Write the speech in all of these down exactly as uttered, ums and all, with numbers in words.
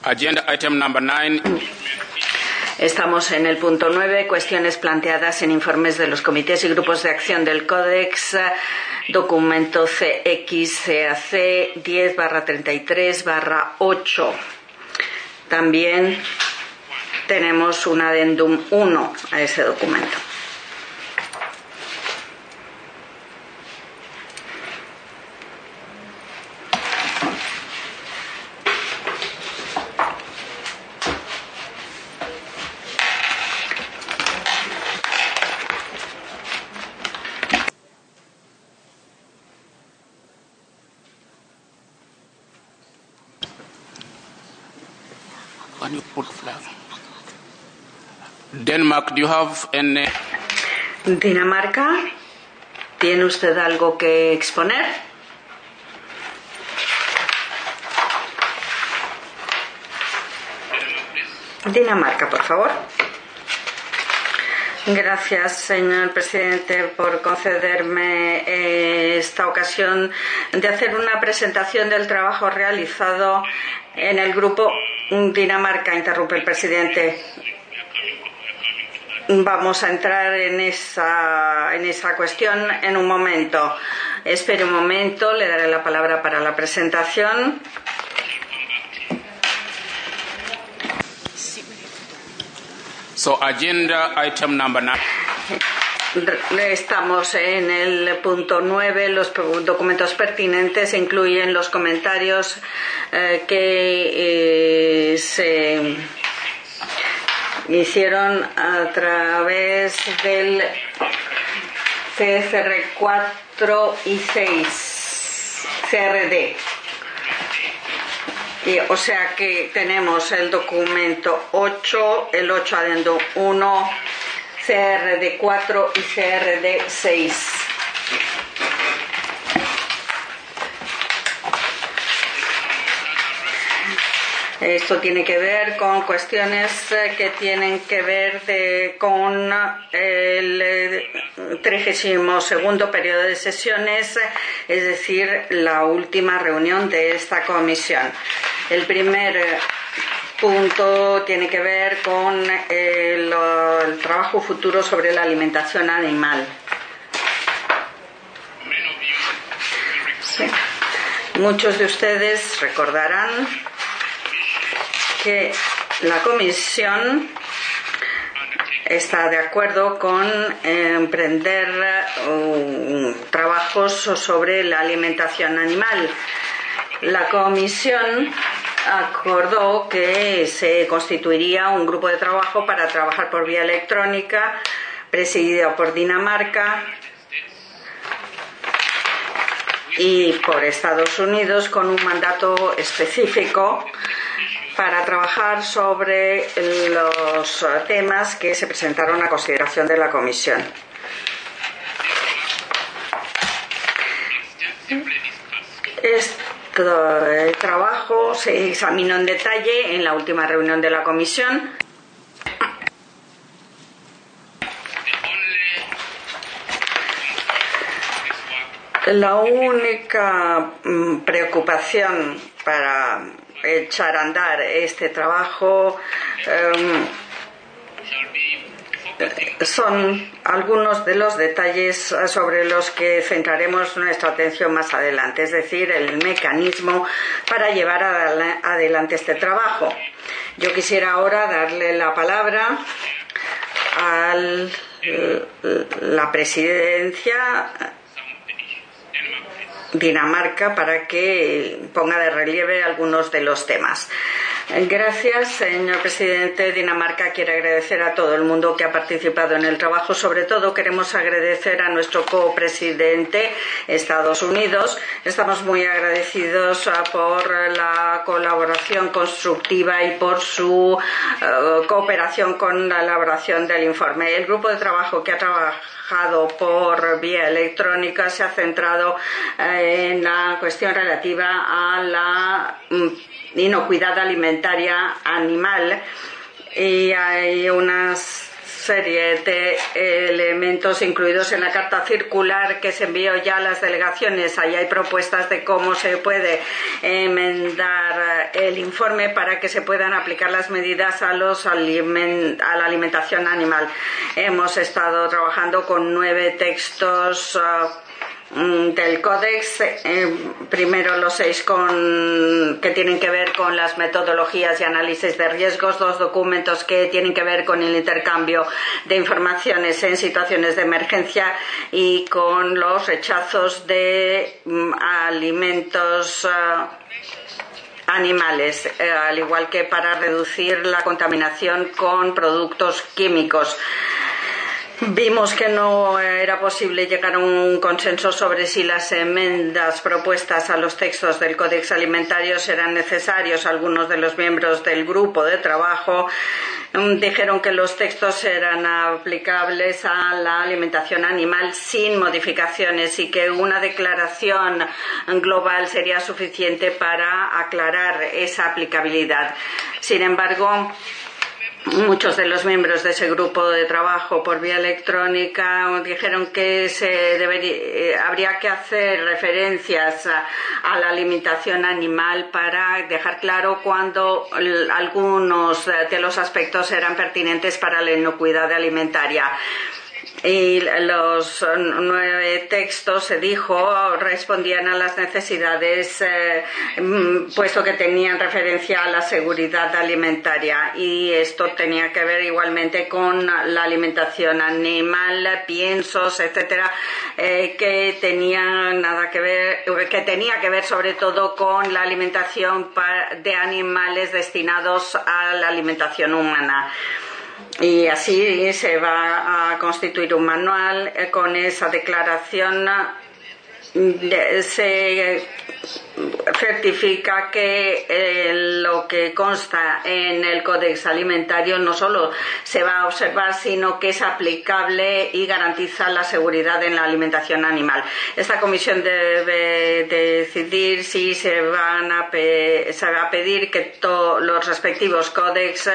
Agenda item number nine. Estamos en el punto nueve, cuestiones planteadas en informes de los comités y grupos de acción del Códex, documento C X C A C diez barra treinta y tres barra ocho. También tenemos un adendum uno a ese documento. Denmark, do you have any... Dinamarca, ¿tiene usted algo que exponer? Dinamarca, por favor. Gracias, señor presidente, por concederme eh, esta ocasión de hacer una presentación del trabajo realizado en el grupo Dinamarca. Interrumpe el presidente. Vamos a entrar en esa, en esa cuestión en un momento. Espere un momento, le daré la palabra para la presentación. So, agenda item number nine. Estamos en el punto nueve. Los documentos pertinentes incluyen los comentarios eh, que eh, se hicieron a través del C S R cuatro y seis C R D. Y, o sea que tenemos el documento ocho, el ocho adendo uno, C R D cuatro y C R D seis. Esto tiene que ver con cuestiones que tienen que ver de, con el trigésimo segundo periodo de sesiones, es decir, la última reunión de esta comisión. El primer punto tiene que ver con el, el trabajo futuro sobre la alimentación animal. Sí. Muchos de ustedes recordarán que la Comisión está de acuerdo con emprender uh, trabajos sobre la alimentación animal. La Comisión acordó que se constituiría un grupo de trabajo para trabajar por vía electrónica, presidido por Dinamarca y por Estados Unidos, con un mandato específico para trabajar sobre los temas que se presentaron a consideración de la Comisión. Este trabajo se examinó en detalle en la última reunión de la Comisión. La única preocupación para echar a andar este trabajo um, son algunos de los detalles sobre los que centraremos nuestra atención más adelante, es decir, el mecanismo para llevar adelante este trabajo. Yo quisiera ahora darle la palabra a la presidencia Dinamarca para que ponga de relieve algunos de los temas. Gracias, señor presidente. Dinamarca quiere agradecer a todo el mundo que ha participado en el trabajo. Sobre todo queremos agradecer a nuestro copresidente, Estados Unidos. Estamos muy agradecidos por la colaboración constructiva y por su uh, cooperación con la elaboración del informe. El grupo de trabajo que ha trabajado por vía electrónica se ha centrado eh, en la cuestión relativa a la mm, inocuidad alimentaria animal, y hay unas serie de elementos incluidos en la carta circular que se envió ya a las delegaciones. Ahí hay propuestas de cómo se puede enmendar el informe para que se puedan aplicar las medidas a, los aliment a la alimentación animal. Hemos estado trabajando con nueve textos uh, del Códex, eh, primero los seis con, que tienen que ver con las metodologías y análisis de riesgos, dos documentos que tienen que ver con el intercambio de informaciones en situaciones de emergencia y con los rechazos de um, alimentos uh, animales, eh, al igual que para reducir la contaminación con productos químicos. Vimos que no era posible llegar a un consenso sobre si las enmiendas propuestas a los textos del Códex Alimentario eran necesarios. Algunos de los miembros del grupo de trabajo dijeron que los textos eran aplicables a la alimentación animal sin modificaciones y que una declaración global sería suficiente para aclarar esa aplicabilidad. Sin embargo, muchos de los miembros de ese grupo de trabajo por vía electrónica dijeron que se debería, habría que hacer referencias a, a la alimentación animal para dejar claro cuándo algunos de los aspectos eran pertinentes para la inocuidad alimentaria. Y los nueve textos, se dijo, respondían a las necesidades, eh, puesto que tenían referencia a la seguridad alimentaria. Y esto tenía que ver igualmente con la alimentación animal, piensos, etcétera, eh, que tenían nada que ver, que tenía que ver sobre todo con la alimentación de animales destinados a la alimentación humana. Y así se va a constituir un manual. Con esa declaración se certifica que eh, lo que consta en el Códex Alimentario no solo se va a observar, sino que es aplicable y garantiza la seguridad en la alimentación animal. Esta comisión debe decidir si se, van a pe se va a pedir que todos los respectivos códex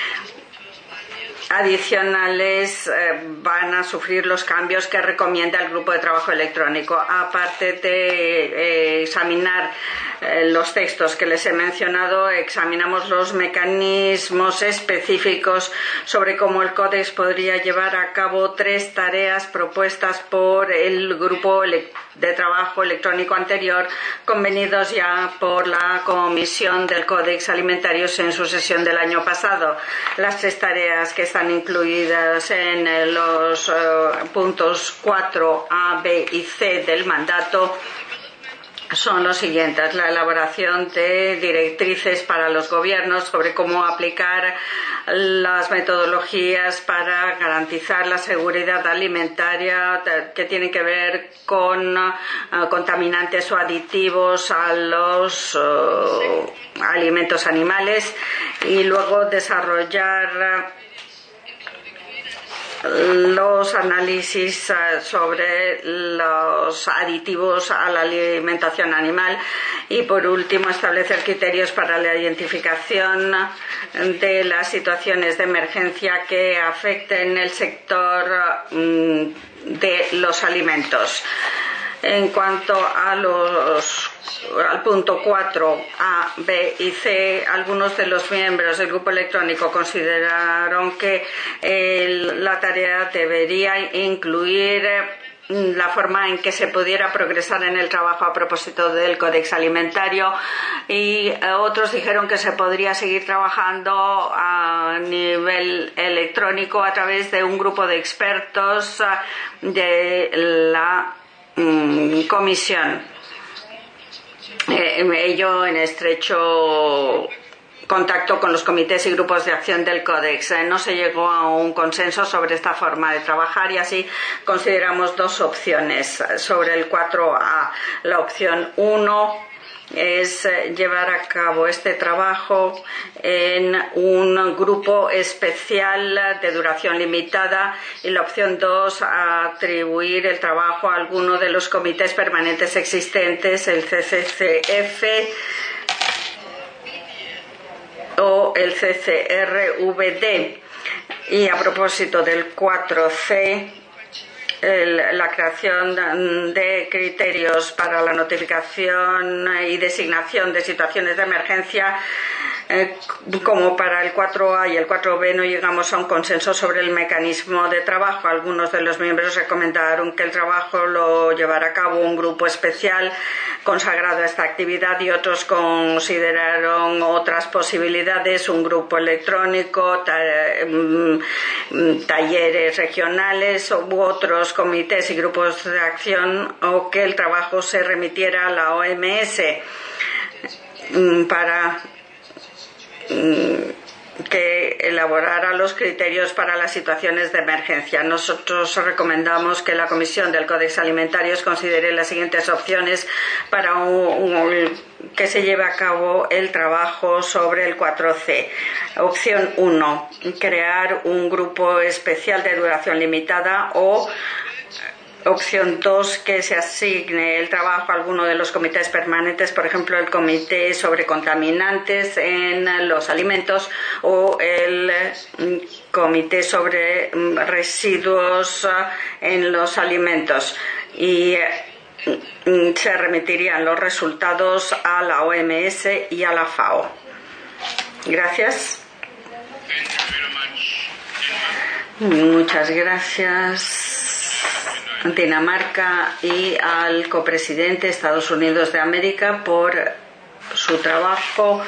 adicionales eh, van a sufrir los cambios que recomienda el grupo de trabajo electrónico. Aparte de eh, examinar eh, los textos que les he mencionado, examinamos los mecanismos específicos sobre cómo el Códex podría llevar a cabo tres tareas propuestas por el grupo de trabajo electrónico anterior, convenidos ya por la Comisión del Códex Alimentarios en su sesión del año pasado. Las tres tareas que están incluidas en los uh, puntos cuatro A, B y C del mandato son los siguientes: la elaboración de directrices para los gobiernos sobre cómo aplicar las metodologías para garantizar la seguridad alimentaria que tienen que ver con uh, contaminantes o aditivos a los uh, alimentos animales, y luego desarrollar los análisis sobre los aditivos a la alimentación animal, y por último establecer criterios para la identificación de las situaciones de emergencia que afecten el sector de los alimentos. En cuanto a los, al punto cuatro A, B y C, algunos de los miembros del grupo electrónico consideraron que el, la tarea debería incluir la forma en que se pudiera progresar en el trabajo a propósito del Códex Alimentario, y otros dijeron que se podría seguir trabajando a nivel electrónico a través de un grupo de expertos de la comisión, eh, ello en estrecho contacto con los comités y grupos de acción del Códex. Eh, no se llegó a un consenso sobre esta forma de trabajar, y así consideramos dos opciones sobre el cuatro A. La opción uno es llevar a cabo este trabajo en un grupo especial de duración limitada, y la opción dos, atribuir el trabajo a alguno de los comités permanentes existentes, el C C C F o el C C R V D. Y a propósito del cuatro C, el, la creación de criterios para la notificación y designación de situaciones de emergencia, eh, como para el cuatro A y el cuatro B no llegamos a un consenso sobre el mecanismo de trabajo. Algunos de los miembros recomendaron que el trabajo lo llevara a cabo un grupo especial consagrado a esta actividad y otros consideraron otras posibilidades, un grupo electrónico, ta talleres regionales u otros comités y grupos de acción, o que el trabajo se remitiera a la O M S para que elaborara los criterios para las situaciones de emergencia. Nosotros recomendamos que la Comisión del Códex Alimentarios considere las siguientes opciones para un, un, que se lleve a cabo el trabajo sobre el cuatro C. Opción uno, crear un grupo especial de duración limitada, o opción dos, que se asigne el trabajo a alguno de los comités permanentes, por ejemplo, el comité sobre contaminantes en los alimentos o el comité sobre residuos en los alimentos. Y se remitirían los resultados a la O M S y a la FAO. Gracias. Muchas gracias, Dinamarca, y al copresidente Estados Unidos de América por su trabajo.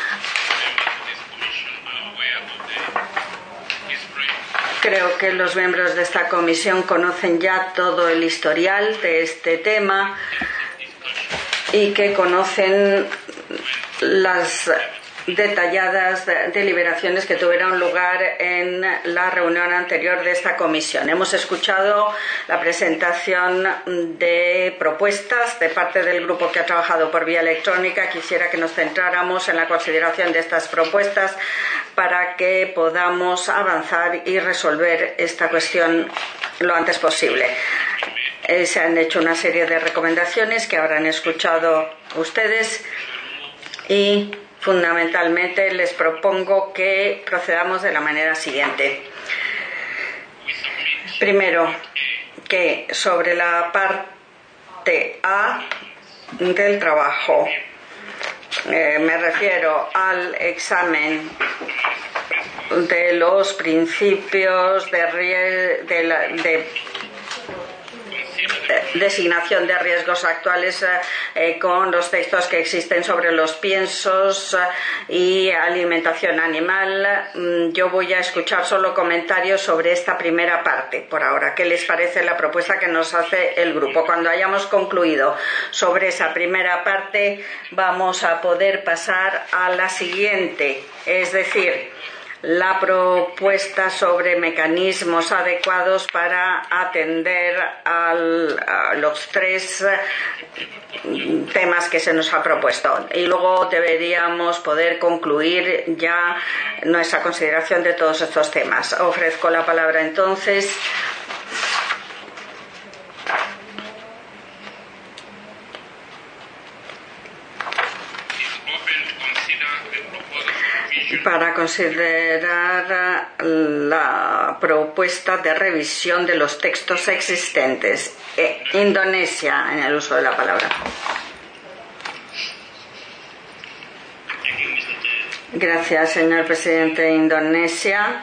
Creo que los miembros de esta comisión conocen ya todo el historial de este tema y que conocen las detalladas deliberaciones que tuvieron lugar en la reunión anterior de esta comisión. Hemos escuchado la presentación de propuestas de parte del grupo que ha trabajado por vía electrónica. Quisiera que nos centráramos en la consideración de estas propuestas para que podamos avanzar y resolver esta cuestión lo antes posible. Eh, se han hecho una serie de recomendaciones que habrán escuchado ustedes y fundamentalmente les propongo que procedamos de la manera siguiente. Primero, que sobre la parte A del trabajo, eh, me refiero al examen de los principios de, de, la, de designación de riesgos actuales eh, con los textos que existen sobre los piensos eh, y alimentación animal. Mm, yo voy a escuchar solo comentarios sobre esta primera parte por ahora. ¿Qué les parece la propuesta que nos hace el grupo? Cuando hayamos concluido sobre esa primera parte, vamos a poder pasar a la siguiente, es decir, la propuesta sobre mecanismos adecuados para atender al, a los tres temas que se nos ha propuesto. Y luego deberíamos poder concluir ya nuestra consideración de todos estos temas. Ofrezco la palabra entonces para considerar la propuesta de revisión de los textos existentes. Eh, Indonesia, en el uso de la palabra. Gracias, señor presidente. Indonesia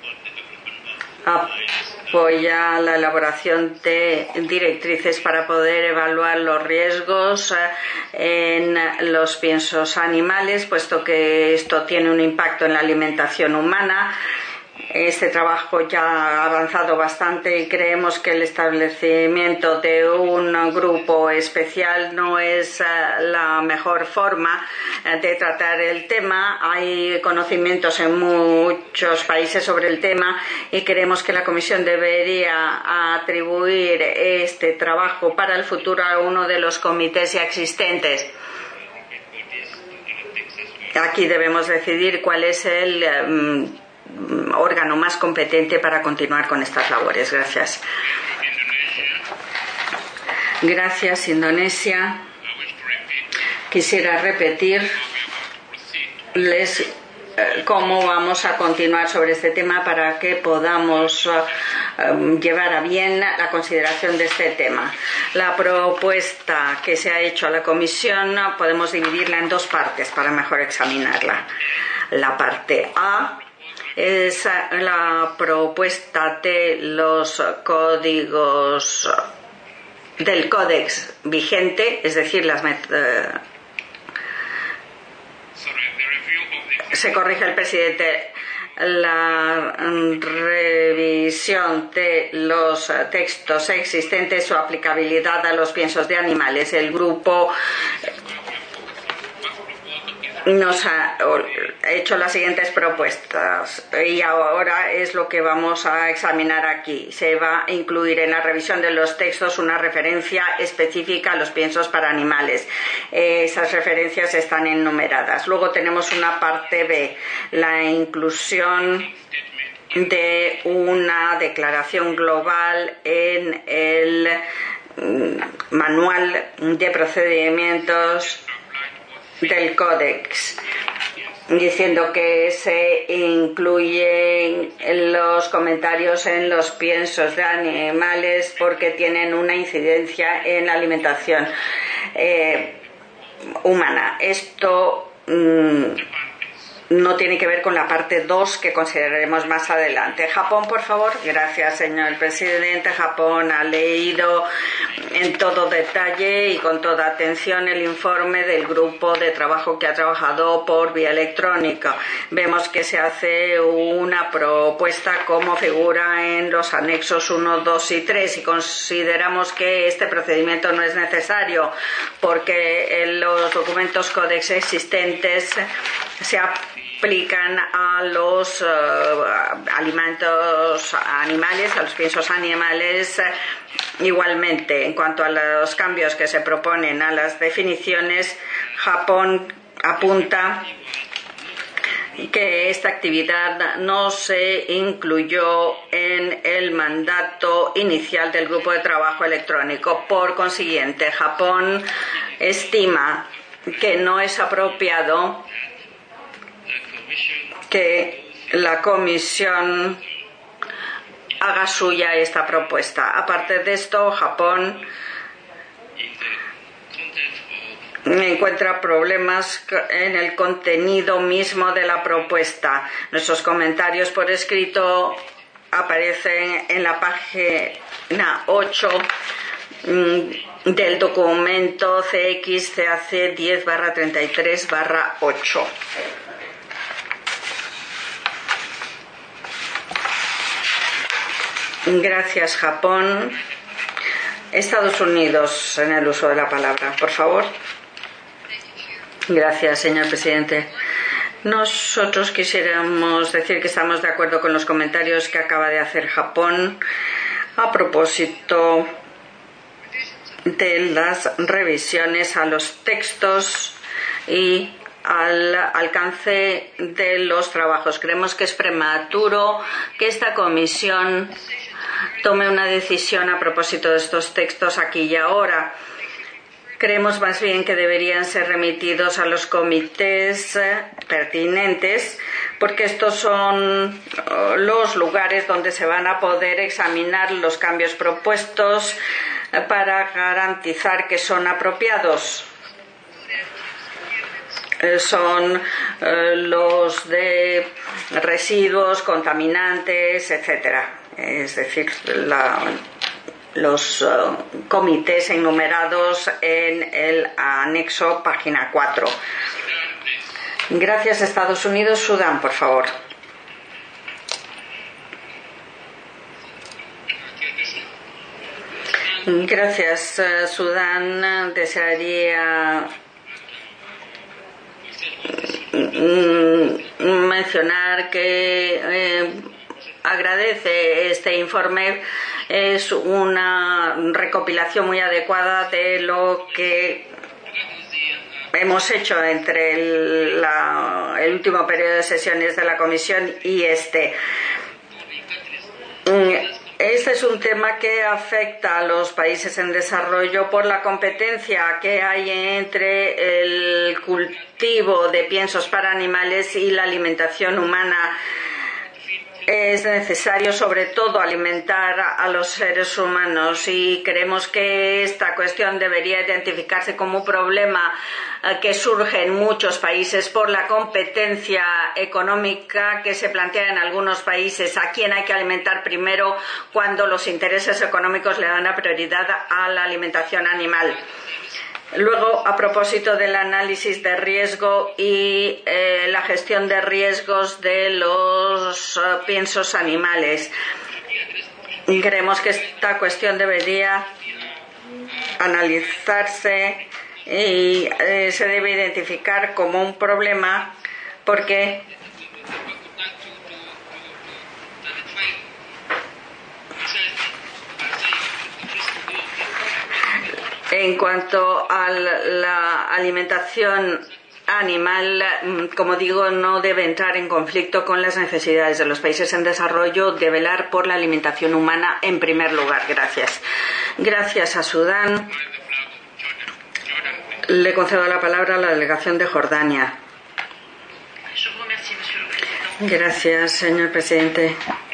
apoya la elaboración de directrices para poder evaluar los riesgos en los piensos animales, puesto que esto tiene un impacto en la alimentación humana. Este trabajo ya ha avanzado bastante y creemos que el establecimiento de un grupo especial no es la mejor forma de tratar el tema. Hay conocimientos en muchos países sobre el tema y creemos que la Comisión debería atribuir este trabajo para el futuro a uno de los comités ya existentes. Aquí debemos decidir cuál es el um, órgano más competente para continuar con estas labores. Gracias. Gracias, Indonesia. Quisiera repetirles cómo vamos a continuar sobre este tema para que podamos uh, llevar a bien la consideración de este tema. La propuesta que se ha hecho a la Comisión podemos dividirla en dos partes para mejor examinarla. La parte A es la propuesta de los códigos del códex vigente, es decir, las met- se corrige el presidente, la revisión de los textos existentes, su aplicabilidad a los piensos de animales. El grupo nos ha hecho las siguientes propuestas y ahora es lo que vamos a examinar aquí. Se va a incluir en la revisión de los textos una referencia específica a los piensos para animales. Esas referencias están enumeradas. Luego tenemos una parte B, la inclusión de una declaración global en el manual de procedimientos del códex, diciendo que se incluyen los comentarios en los piensos de animales porque tienen una incidencia en la alimentación eh, humana. Esto mmm, no tiene que ver con la parte dos que consideraremos más adelante. Japón, por favor. Gracias, señor presidente. Japón ha leído en todo detalle y con toda atención el informe del grupo de trabajo que ha trabajado por vía electrónica. Vemos que se hace una propuesta como figura en los anexos uno, dos y tres y consideramos que este procedimiento no es necesario porque en los documentos códex existentes se ha aplican a los uh, alimentos animales, a los piensos animales uh, igualmente. En cuanto a los cambios que se proponen a las definiciones, Japón apunta que esta actividad no se incluyó en el mandato inicial del grupo de trabajo electrónico. Por consiguiente, Japón estima que no es apropiado que la Comisión haga suya esta propuesta. Aparte de esto, Japón encuentra problemas en el contenido mismo de la propuesta. Nuestros comentarios por escrito aparecen en la página ocho del documento C X C A C diez barra treinta y tres barra ocho. Gracias, Japón. Estados Unidos, en el uso de la palabra, por favor. Gracias, señor presidente. Nosotros quisiéramos decir que estamos de acuerdo con los comentarios que acaba de hacer Japón a propósito de las revisiones a los textos y al alcance de los trabajos. Creemos que es prematuro que esta comisión tome una decisión a propósito de estos textos aquí y ahora. Creemos más bien que deberían ser remitidos a los comités pertinentes, porque estos son los lugares donde se van a poder examinar los cambios propuestos para garantizar que son apropiados. Son los de residuos, contaminantes, etcétera. Es decir, la, los uh, comités enumerados en el anexo página cuatro. Gracias, Estados Unidos. Sudán, por favor. Gracias. Sudán desearía mencionar que eh, agradece este informe. Es una recopilación muy adecuada de lo que hemos hecho entre el, la, el último periodo de sesiones de la Comisión y este. Esta es es un tema que afecta a los países en desarrollo por la competencia que hay entre el cultivo de piensos para animales y la alimentación humana. Es necesario, sobre todo, alimentar a los seres humanos y creemos que esta cuestión debería identificarse como un problema que surge en muchos países por la competencia económica que se plantea en algunos países. ¿A quién hay que alimentar primero cuando los intereses económicos le dan la prioridad a la alimentación animal? Luego, a propósito del análisis de riesgo y eh, la gestión de riesgos de los uh, piensos animales, creemos que esta cuestión debería analizarse y eh, se debe identificar como un problema porque en cuanto a la alimentación animal, como digo, no debe entrar en conflicto con las necesidades de los países en desarrollo de velar por la alimentación humana en primer lugar. Gracias. Gracias a Sudán. Le concedo la palabra a la delegación de Jordania. Gracias, señor presidente.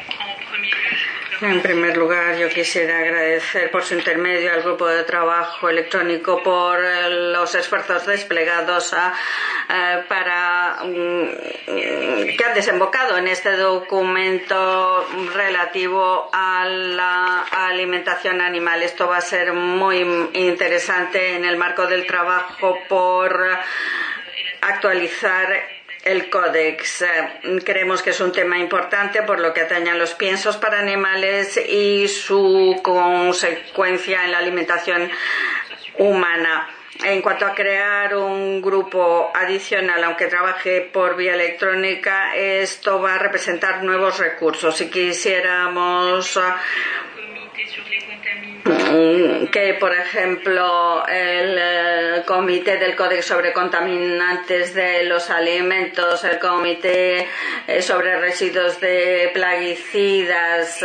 En primer lugar, yo quisiera agradecer por su intermedio al Grupo de Trabajo Electrónico por los esfuerzos desplegados a, a, para um, que han desembocado en este documento relativo a la alimentación animal. Esto va a ser muy interesante en el marco del trabajo por actualizar el Códex. Creemos que es un tema importante por lo que atañe a los piensos para animales y su consecuencia en la alimentación humana. En cuanto a crear un grupo adicional, aunque trabaje por vía electrónica, esto va a representar nuevos recursos. Si quisiéramos que, por ejemplo, el Comité del Códex sobre Contaminantes de los Alimentos, el Comité sobre Residuos de Plaguicidas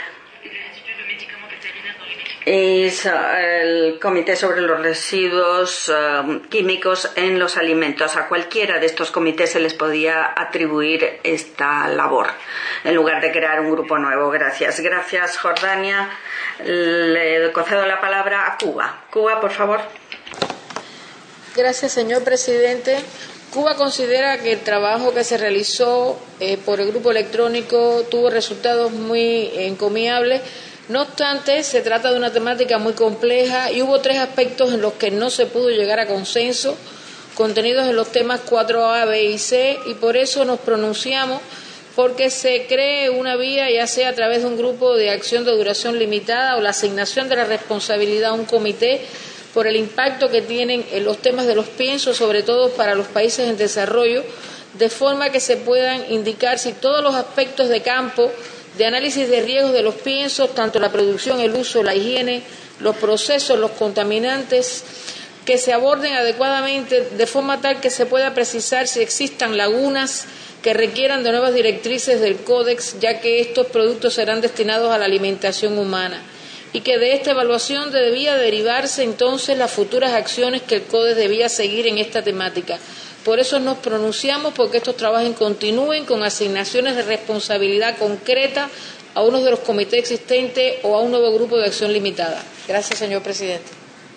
y el Comité sobre los Residuos uh, Químicos en los Alimentos. A cualquiera de estos comités se les podía atribuir esta labor, en lugar de crear un grupo nuevo. Gracias. Gracias, Jordania. Le concedo la palabra a Cuba. Cuba, por favor. Gracias, señor presidente. Cuba considera que el trabajo que se realizó eh, por el grupo electrónico tuvo resultados muy encomiables. No obstante, se trata de una temática muy compleja y hubo tres aspectos en los que no se pudo llegar a consenso, contenidos en los temas cuatro A, B y C, y por eso nos pronunciamos porque se cree una vía, ya sea a través de un grupo de acción de duración limitada o la asignación de la responsabilidad a un comité por el impacto que tienen en los temas de los piensos, sobre todo para los países en desarrollo, de forma que se puedan indicar si todos los aspectos de campo de análisis de riesgos de los piensos, tanto la producción, el uso, la higiene, los procesos, los contaminantes, que se aborden adecuadamente de forma tal que se pueda precisar si existan lagunas que requieran de nuevas directrices del Códex, ya que estos productos serán destinados a la alimentación humana, y que de esta evaluación debía derivarse entonces las futuras acciones que el Códex debía seguir en esta temática. Por eso nos pronunciamos porque estos trabajos continúen con asignaciones de responsabilidad concreta a uno de los comités existentes o a un nuevo grupo de acción limitada. Gracias, señor presidente.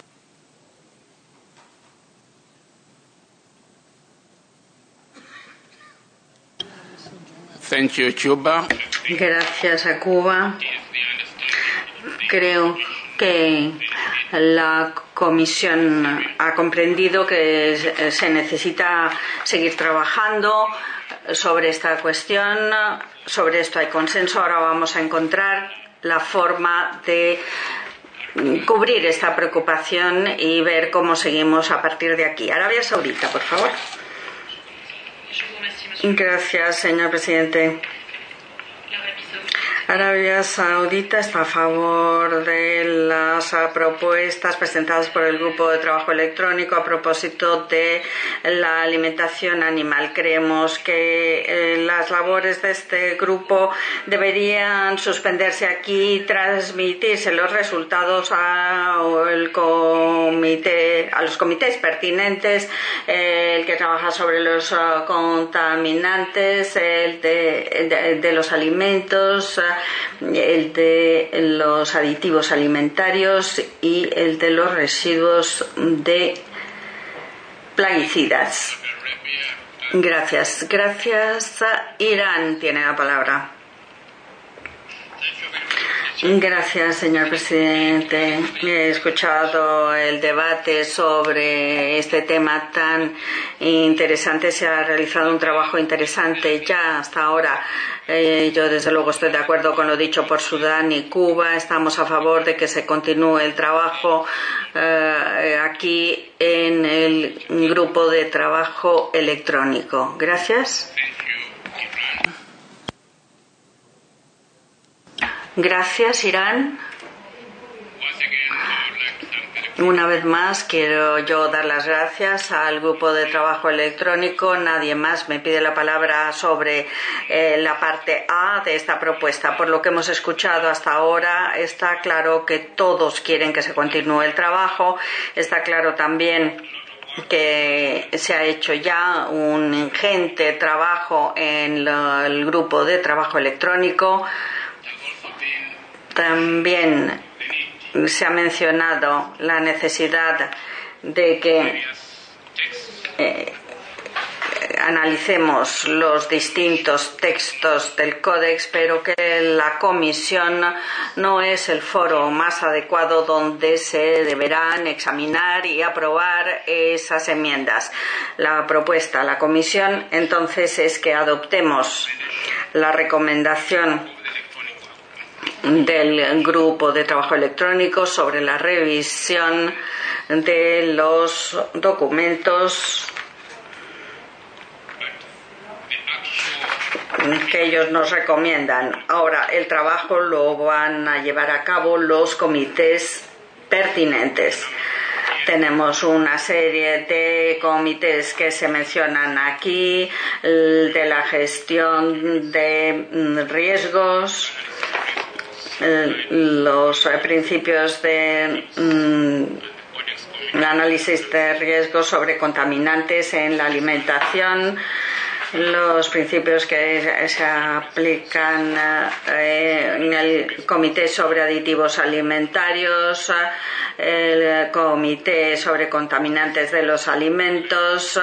Thank you, Cuba. Gracias a Cuba. Creo que la Comisión ha comprendido que se necesita seguir trabajando sobre esta cuestión. Sobre esto hay consenso. Ahora vamos a encontrar la forma de cubrir esta preocupación y ver cómo seguimos a partir de aquí. Arabia Saudita, por favor. Gracias, señor presidente. Arabia Saudita está a favor de las propuestas presentadas por el Grupo de Trabajo Electrónico a propósito de la alimentación animal. Creemos que eh, las labores de este grupo deberían suspenderse aquí y transmitirse los resultados a, el comité, a los comités pertinentes, eh, el que trabaja sobre los uh, contaminantes, el de, de, de los alimentos, el de los aditivos alimentarios y el de los residuos de plaguicidas. Gracias. Gracias. Irán tiene la palabra. Gracias, señor presidente. He escuchado el debate sobre este tema tan interesante. Se ha realizado un trabajo interesante ya hasta ahora. Eh, yo, desde luego, estoy de acuerdo con lo dicho por Sudán y Cuba. Estamos a favor de que se continúe el trabajo eh, aquí en el grupo de trabajo electrónico. Gracias. Gracias, Irán. Una vez más, quiero yo dar las gracias al grupo de trabajo electrónico. Nadie más me pide la palabra sobre eh, la parte A de esta propuesta. Por lo que hemos escuchado hasta ahora, está claro que todos quieren que se continúe el trabajo. Está claro también que se ha hecho ya un ingente trabajo en lo, el grupo de trabajo electrónico. También se ha mencionado la necesidad de que eh, analicemos los distintos textos del Códex, pero que la Comisión no es el foro más adecuado donde se deberán examinar y aprobar esas enmiendas. La propuesta a la Comisión, entonces, es que adoptemos la recomendación del grupo de trabajo electrónico sobre la revisión de los documentos que ellos nos recomiendan. Ahora, el trabajo lo van a llevar a cabo los comités pertinentes. Tenemos una serie de comités que se mencionan aquí, el de la gestión de riesgos, los principios de mm, el análisis de riesgos sobre contaminantes en la alimentación, los principios que se aplican eh, en el comité sobre aditivos alimentarios, el comité sobre contaminantes de los alimentos,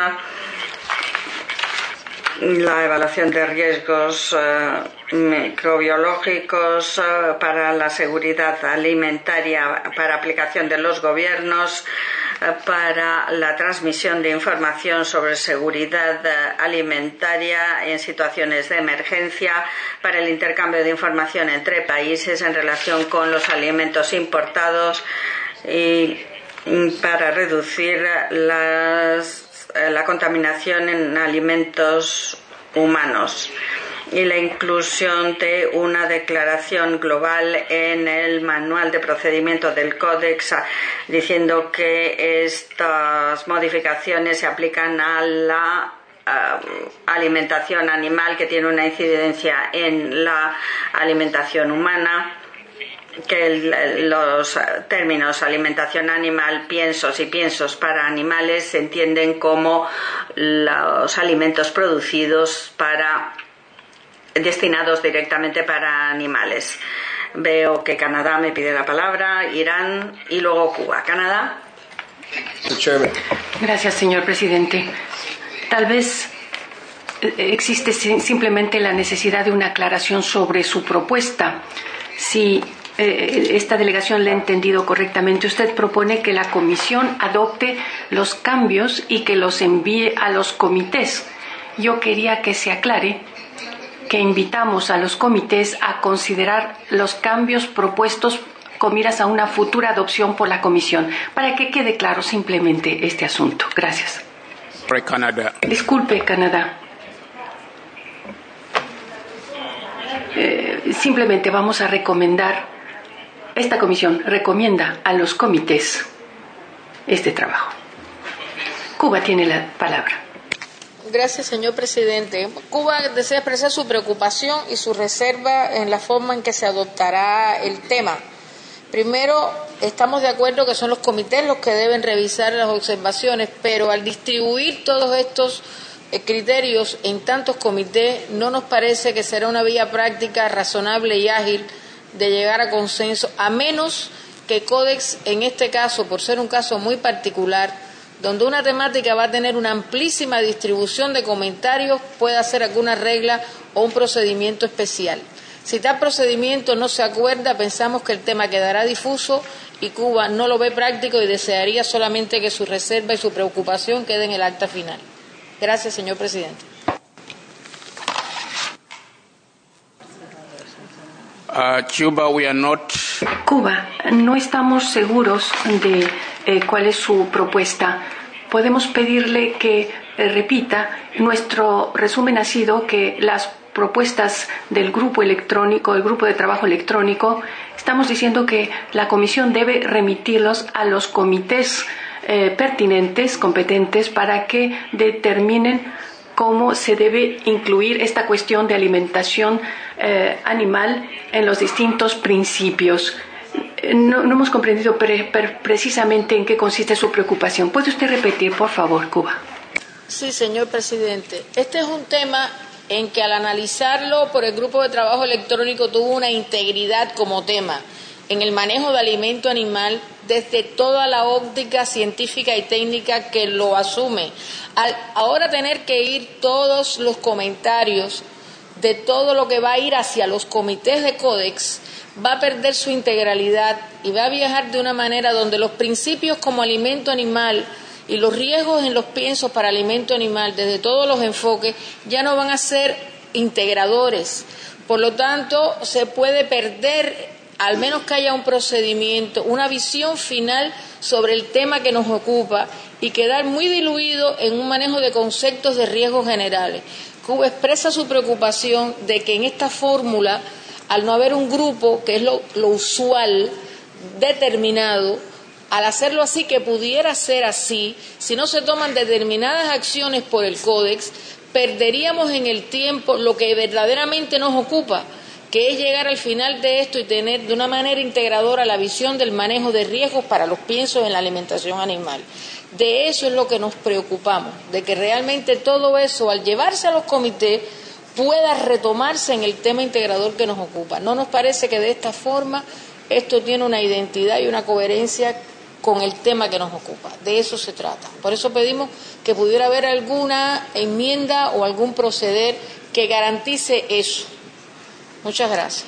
la evaluación de riesgos eh, microbiológicos eh, para la seguridad alimentaria para aplicación de los gobiernos, eh, para la transmisión de información sobre seguridad eh, alimentaria en situaciones de emergencia, para el intercambio de información entre países en relación con los alimentos importados y para reducir las la contaminación en alimentos humanos y la inclusión de una declaración global en el manual de procedimiento del Códex, diciendo que estas modificaciones se aplican a la uh, alimentación animal, que tiene una incidencia en la alimentación humana, que el, los términos alimentación animal, piensos y piensos para animales se entienden como los alimentos producidos para destinados directamente para animales. Veo que Canadá me pide la palabra, Irán y luego Cuba. Canadá. Gracias, señor presidente. Tal vez existe simplemente la necesidad de una aclaración sobre su propuesta. Si Eh, esta delegación le ha entendido correctamente, usted propone que la Comisión adopte los cambios y que los envíe a los comités. Yo quería que se aclare que invitamos a los comités a considerar los cambios propuestos con miras a una futura adopción por la Comisión, para que quede claro simplemente este asunto. Gracias. Canadá. Disculpe, Canadá. Eh, simplemente vamos a recomendar, esta comisión recomienda a los comités este trabajo. Cuba tiene la palabra. Gracias, señor presidente. Cuba desea expresar su preocupación y su reserva en la forma en que se adoptará el tema. Primero, estamos de acuerdo que son los comités los que deben revisar las observaciones, pero al distribuir todos estos eh, criterios en tantos comités, no nos parece que será una vía práctica razonable y ágil de llegar a consenso, a menos que Codex, en este caso, por ser un caso muy particular, donde una temática va a tener una amplísima distribución de comentarios, pueda hacer alguna regla o un procedimiento especial. Si tal procedimiento no se acuerda, pensamos que el tema quedará difuso y Cuba no lo ve práctico y desearía solamente que su reserva y su preocupación queden en el acta final. Gracias, señor presidente. Uh, Cuba, we are not... Cuba, no estamos seguros de eh, cuál es su propuesta. Podemos pedirle que eh, repita. Nuestro resumen ha sido que las propuestas del grupo electrónico, el grupo de trabajo electrónico, estamos diciendo que la comisión debe remitirlos a los comités eh, pertinentes, competentes, para que determinen cómo se debe incluir esta cuestión de alimentación eh, animal en los distintos principios. No, no hemos comprendido pre, pre, precisamente en qué consiste su preocupación. ¿Puede usted repetir, por favor, Cuba? Sí, señor presidente. Este es un tema en que al analizarlo por el grupo de trabajo electrónico tuvo una integridad como tema en el manejo de alimento animal desde toda la óptica científica y técnica que lo asume. Al ahora tener que ir todos los comentarios de todo lo que va a ir hacia los comités de Codex, va a perder su integralidad y va a viajar de una manera donde los principios como alimento animal y los riesgos en los piensos para alimento animal desde todos los enfoques ya no van a ser integradores. Por lo tanto, se puede perder, al menos que haya un procedimiento, una visión final sobre el tema que nos ocupa y quedar muy diluido en un manejo de conceptos de riesgos generales. Cuba expresa su preocupación de que en esta fórmula, al no haber un grupo, que es lo, lo usual, determinado, al hacerlo así, que pudiera ser así, si no se toman determinadas acciones por el Códex, perderíamos en el tiempo lo que verdaderamente nos ocupa, que es llegar al final de esto y tener de una manera integradora la visión del manejo de riesgos para los piensos en la alimentación animal. De eso es lo que nos preocupamos, de que realmente todo eso, al llevarse a los comités, pueda retomarse en el tema integrador que nos ocupa. No nos parece que de esta forma esto tiene una identidad y una coherencia con el tema que nos ocupa. De eso se trata. Por eso pedimos que pudiera haber alguna enmienda o algún proceder que garantice eso. Muchas gracias.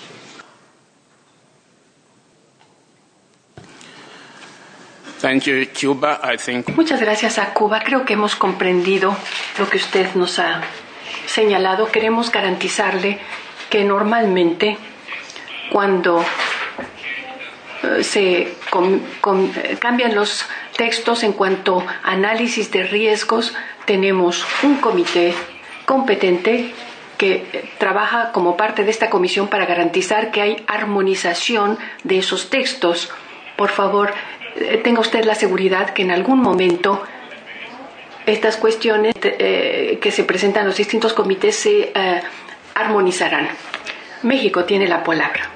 Thank you, Cuba. I think... Muchas gracias a Cuba. Creo que hemos comprendido lo que usted nos ha señalado. Queremos garantizarle que normalmente cuando uh, se com, com, cambian los textos en cuanto a análisis de riesgos, tenemos un comité competente que trabaja como parte de esta comisión para garantizar que hay armonización de esos textos. Por favor, tenga usted la seguridad que en algún momento estas cuestiones eh, que se presentan en los distintos comités se eh, armonizarán. México tiene la palabra.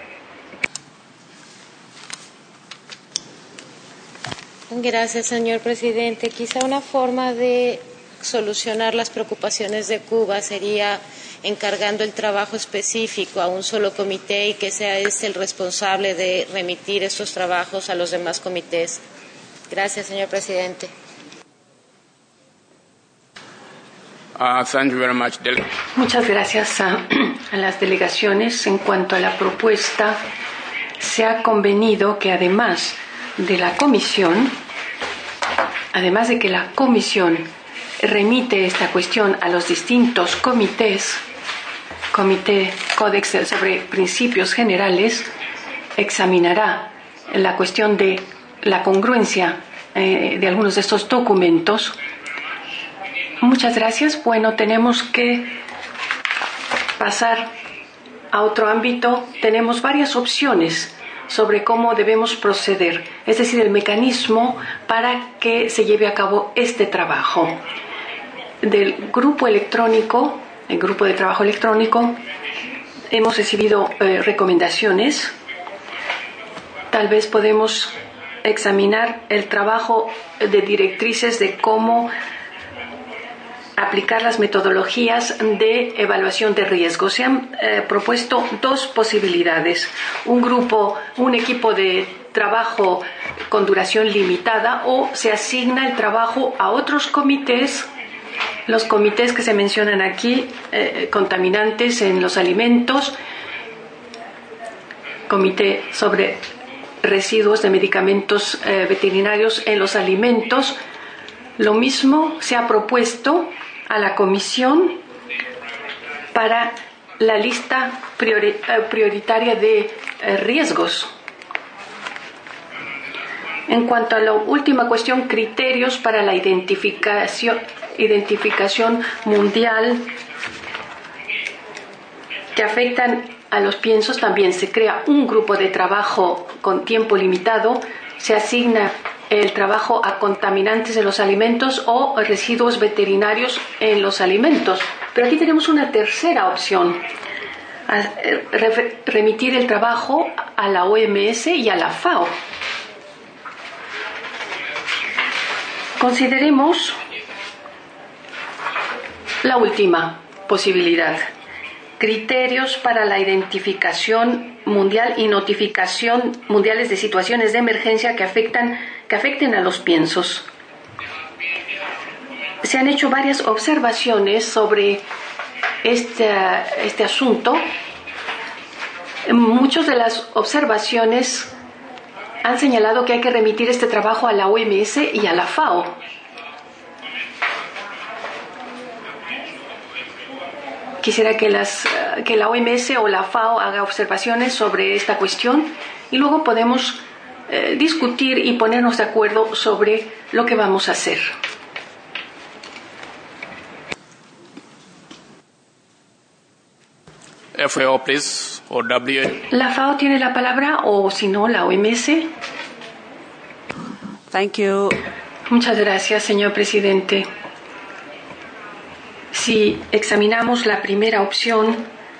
Gracias, señor presidente. Quizá una forma de solucionar las preocupaciones de Cuba sería encargando el trabajo específico a un solo comité y que sea este el responsable de remitir estos trabajos a los demás comités. Gracias, señor presidente. Uh, thank you very much. Muchas gracias a, a las delegaciones. En cuanto a la propuesta, se ha convenido que además de la comisión, además de que la comisión remite esta cuestión a los distintos comités, Comité Códex sobre Principios Generales, examinará la cuestión de la congruencia eh, de algunos de estos documentos. Muchas gracias. Bueno, tenemos que pasar a otro ámbito, tenemos varias opciones sobre cómo debemos proceder, es decir, el mecanismo para que se lleve a cabo este trabajo. Del grupo electrónico, el grupo de trabajo electrónico, hemos recibido eh, recomendaciones. Tal vez podemos examinar el trabajo de directrices de cómo aplicar las metodologías de evaluación de riesgo. Se han eh, propuesto dos posibilidades. Un grupo, un equipo de trabajo con duración limitada, o se asigna el trabajo a otros comités. Los comités que se mencionan aquí, eh, contaminantes en los alimentos, comité sobre residuos de medicamentos eh, veterinarios en los alimentos. Lo mismo se ha propuesto a la Comisión para la lista priori- prioritaria de eh, riesgos. En cuanto a la última cuestión, criterios para la identificación, identificación mundial que afectan a los piensos, también se crea un grupo de trabajo con tiempo limitado, se asigna el trabajo a contaminantes de los alimentos o residuos veterinarios en los alimentos. Pero aquí tenemos una tercera opción, remitir el trabajo a la O M S y a la FAO. Consideremos la última posibilidad. Criterios para la identificación mundial y notificación mundiales de situaciones de emergencia que afectan, que afecten a los piensos. Se han hecho varias observaciones sobre este, este asunto. Muchas de las observaciones han señalado que hay que remitir este trabajo a la O M S y a la FAO. Quisiera que, las, que la O M S o la FAO haga observaciones sobre esta cuestión y luego podemos eh, discutir y ponernos de acuerdo sobre lo que vamos a hacer. F A O, please, o W. La FAO tiene la palabra, o si no, la O M S. Thank you. Muchas gracias, señor presidente. Si examinamos la primera opción,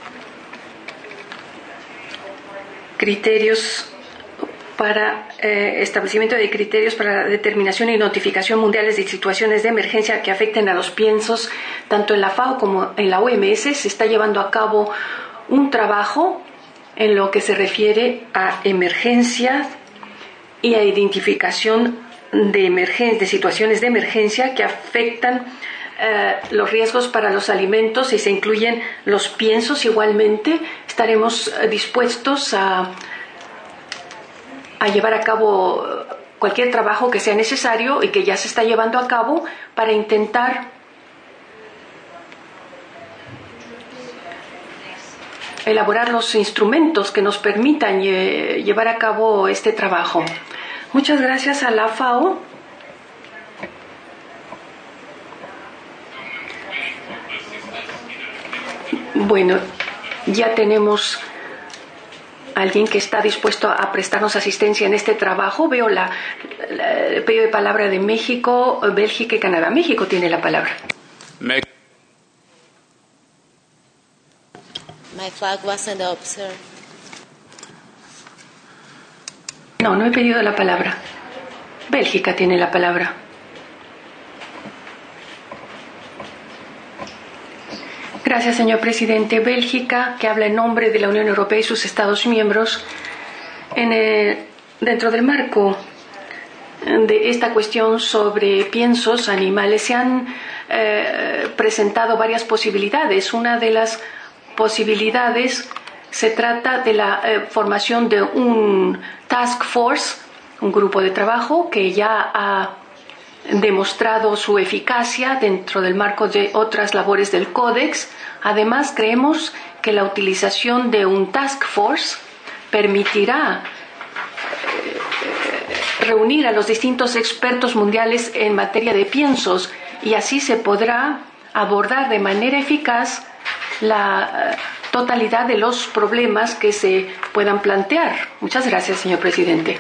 criterios para eh, establecimiento de criterios para la determinación y notificación mundiales de situaciones de emergencia que afecten a los piensos, tanto en la FAO como en la O M S, se está llevando a cabo un trabajo en lo que se refiere a emergencia y a identificación de, emergen- de situaciones de emergencia que afectan eh, los riesgos para los alimentos, y se incluyen los piensos. Igualmente estaremos eh, dispuestos a, a llevar a cabo cualquier trabajo que sea necesario y que ya se está llevando a cabo para intentar elaborar los instrumentos que nos permitan lle- llevar a cabo este trabajo. Muchas gracias a la FAO. Bueno, ya tenemos a alguien que está dispuesto a prestarnos asistencia en este trabajo. Veo la, la el pedido de palabra de México, Bélgica y Canadá. México tiene la palabra. Me- My flag wasn't observed. No, no he pedido la palabra. Bélgica tiene la palabra. Gracias, señor presidente. Bélgica, que habla en nombre de la Unión Europea y sus Estados miembros, en el, dentro del marco de esta cuestión sobre piensos animales, se han eh, presentado varias posibilidades. Una de las posibilidades se trata de la eh, formación de un task force, un grupo de trabajo que ya ha demostrado su eficacia dentro del marco de otras labores del Códex. Además, creemos que la utilización de un task force permitirá eh, reunir a los distintos expertos mundiales en materia de piensos, y así se podrá abordar de manera eficaz la totalidad de los problemas que se puedan plantear. Muchas gracias, señor presidente.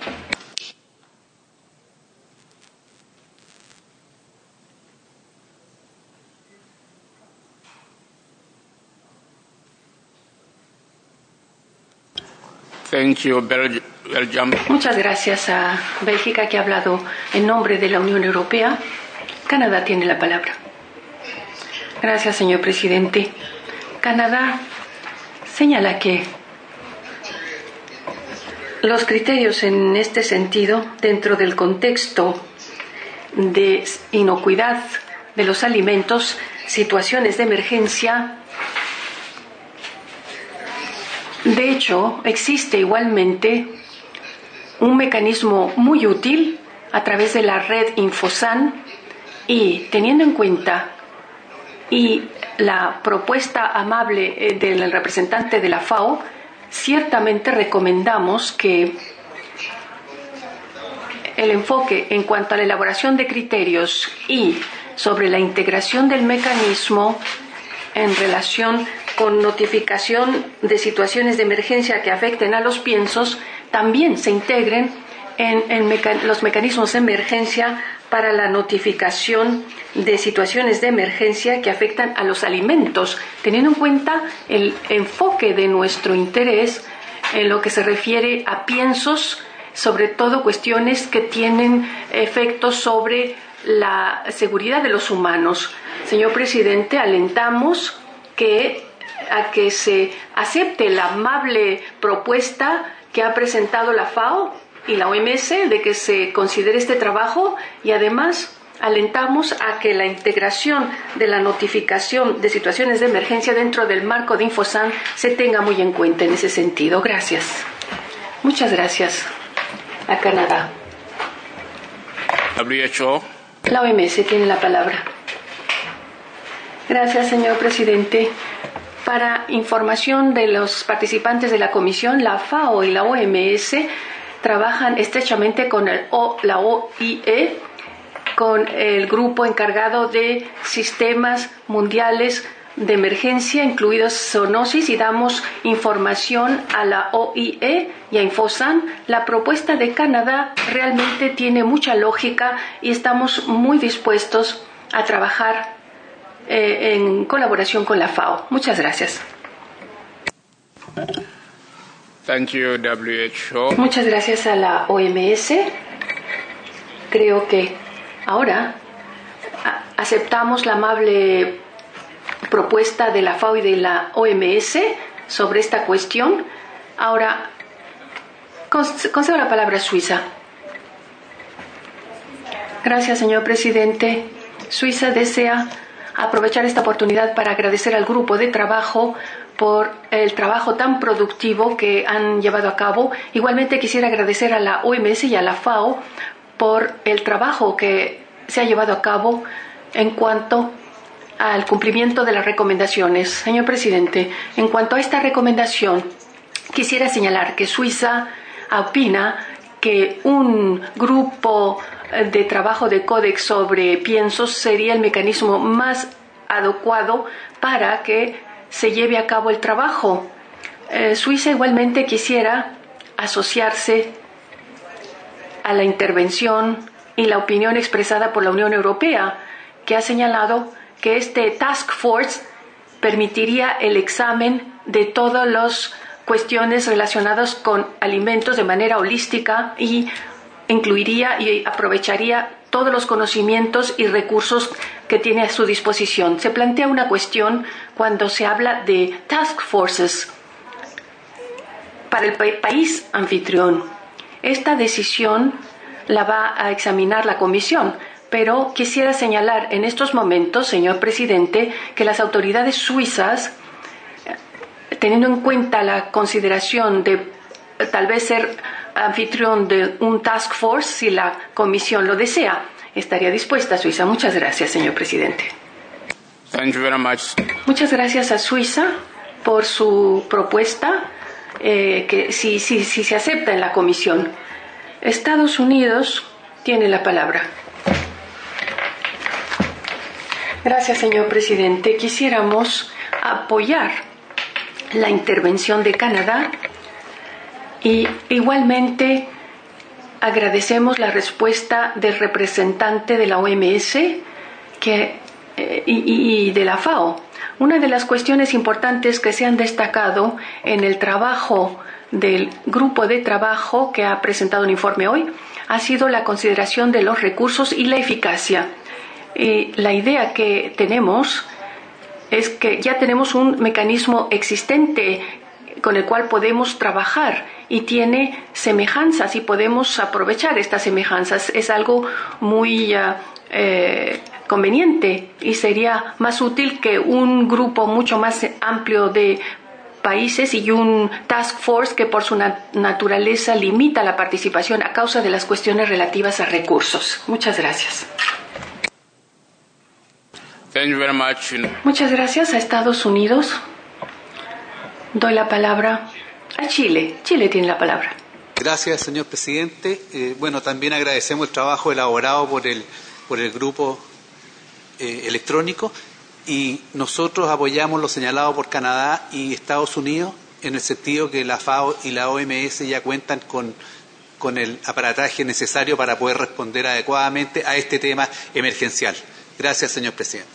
Thank you, Bel- Belgium. Muchas gracias a Bélgica, que ha hablado en nombre de la Unión Europea. Canadá tiene la palabra. Gracias, señor presidente. Canadá señala que los criterios en este sentido, dentro del contexto de inocuidad de los alimentos, situaciones de emergencia. De hecho, existe igualmente un mecanismo muy útil a través de la red Infosan, y teniendo en cuenta y la propuesta amable del representante de la FAO, ciertamente recomendamos que el enfoque en cuanto a la elaboración de criterios y sobre la integración del mecanismo en relación con notificación de situaciones de emergencia que afecten a los piensos también se integren en, en meca- los mecanismos de emergencia para la notificación de situaciones de emergencia que afectan a los alimentos, teniendo en cuenta el enfoque de nuestro interés en lo que se refiere a piensos, sobre todo cuestiones que tienen efectos sobre la seguridad de los humanos. Señor presidente, alentamos que a que se acepte la amable propuesta que ha presentado la FAO y la O M S de que se considere este trabajo, y además alentamos a que la integración de la notificación de situaciones de emergencia dentro del marco de Infosan se tenga muy en cuenta en ese sentido. Gracias. Muchas gracias a Canadá. W H O. La O M S tiene la palabra. Gracias, señor presidente. Para información de los participantes de la comisión, la FAO y la O M S trabajan estrechamente con el o, la O I E, con el grupo encargado de sistemas mundiales de emergencia, incluidos zoonosis, y damos información a la O I E y a Infosan. La propuesta de Canadá realmente tiene mucha lógica y estamos muy dispuestos a trabajar eh, en colaboración con la FAO. Muchas gracias. Thank you, W H O. Muchas gracias a la O M S. Creo que ahora aceptamos la amable propuesta de la FAO y de la O M S sobre esta cuestión. Ahora, concedo la palabra a Suiza. Gracias, señor presidente. Suiza desea aprovechar esta oportunidad para agradecer al grupo de trabajo por el trabajo tan productivo que han llevado a cabo. Igualmente quisiera agradecer a la O M S y a la FAO por el trabajo que se ha llevado a cabo en cuanto al cumplimiento de las recomendaciones. Señor presidente, en cuanto a esta recomendación, quisiera señalar que Suiza opina que un grupo de trabajo de códex sobre piensos sería el mecanismo más adecuado para que se lleve a cabo el trabajo. Eh, Suiza igualmente quisiera asociarse a la intervención y la opinión expresada por la Unión Europea, que ha señalado que este Task Force permitiría el examen de todas las cuestiones relacionadas con alimentos de manera holística y incluiría y aprovecharía todos los conocimientos y recursos que tiene a su disposición. Se plantea una cuestión cuando se habla de task forces para el pa- país anfitrión. Esta decisión la va a examinar la Comisión, pero quisiera señalar en estos momentos, señor presidente, que las autoridades suizas, teniendo en cuenta la consideración de tal vez ser anfitrión de un task force, si la Comisión lo desea, estaría dispuesta Suiza. Muchas gracias, señor presidente. Thank you very much. Muchas gracias a Suiza por su propuesta, eh, que si, si, si se acepta en la Comisión. Estados Unidos tiene la palabra. Gracias, señor presidente. Quisiéramos apoyar la intervención de Canadá y igualmente agradecemos la respuesta del representante de la O M S que, eh, y, y de la FAO. Una de las cuestiones importantes que se han destacado en el trabajo del grupo de trabajo que ha presentado un informe hoy ha sido la consideración de los recursos y la eficacia. Y la idea que tenemos es que ya tenemos un mecanismo existente con el cual podemos trabajar y tiene semejanzas y podemos aprovechar estas semejanzas. Es algo muy uh, eh, conveniente y sería más útil que un grupo mucho más amplio de países y un task force que por su nat- naturaleza limita la participación a causa de las cuestiones relativas a recursos. Muchas gracias. Thank you very much. Muchas gracias a Estados Unidos. Doy la palabra a Chile. Chile tiene la palabra. Gracias, señor presidente. Eh, bueno, también agradecemos el trabajo elaborado por el, por el grupo eh, electrónico. Y nosotros apoyamos lo señalado por Canadá y Estados Unidos en el sentido que la FAO y la O M S ya cuentan con, con el aparataje necesario para poder responder adecuadamente a este tema emergencial. Gracias, señor presidente.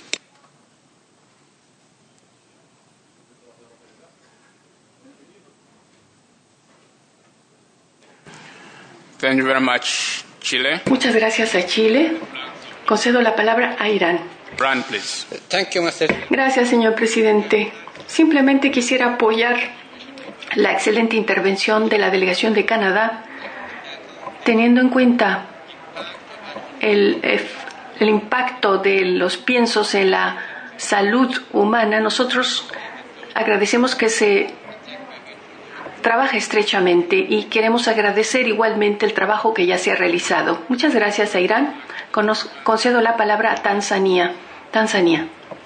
Thank you very much, Chile. Muchas gracias a Chile. Concedo la palabra a Irán. Run, please. Thank you, mister Gracias, señor presidente. Simplemente quisiera apoyar la excelente intervención de la delegación de Canadá, teniendo en cuenta el, el impacto de los piensos en la salud humana. Nosotros agradecemos que se trabaje estrechamente y queremos agradecer igualmente el trabajo que ya se ha realizado. Muchas gracias a Irán. Concedo la palabra a Tanzania. Tanzania.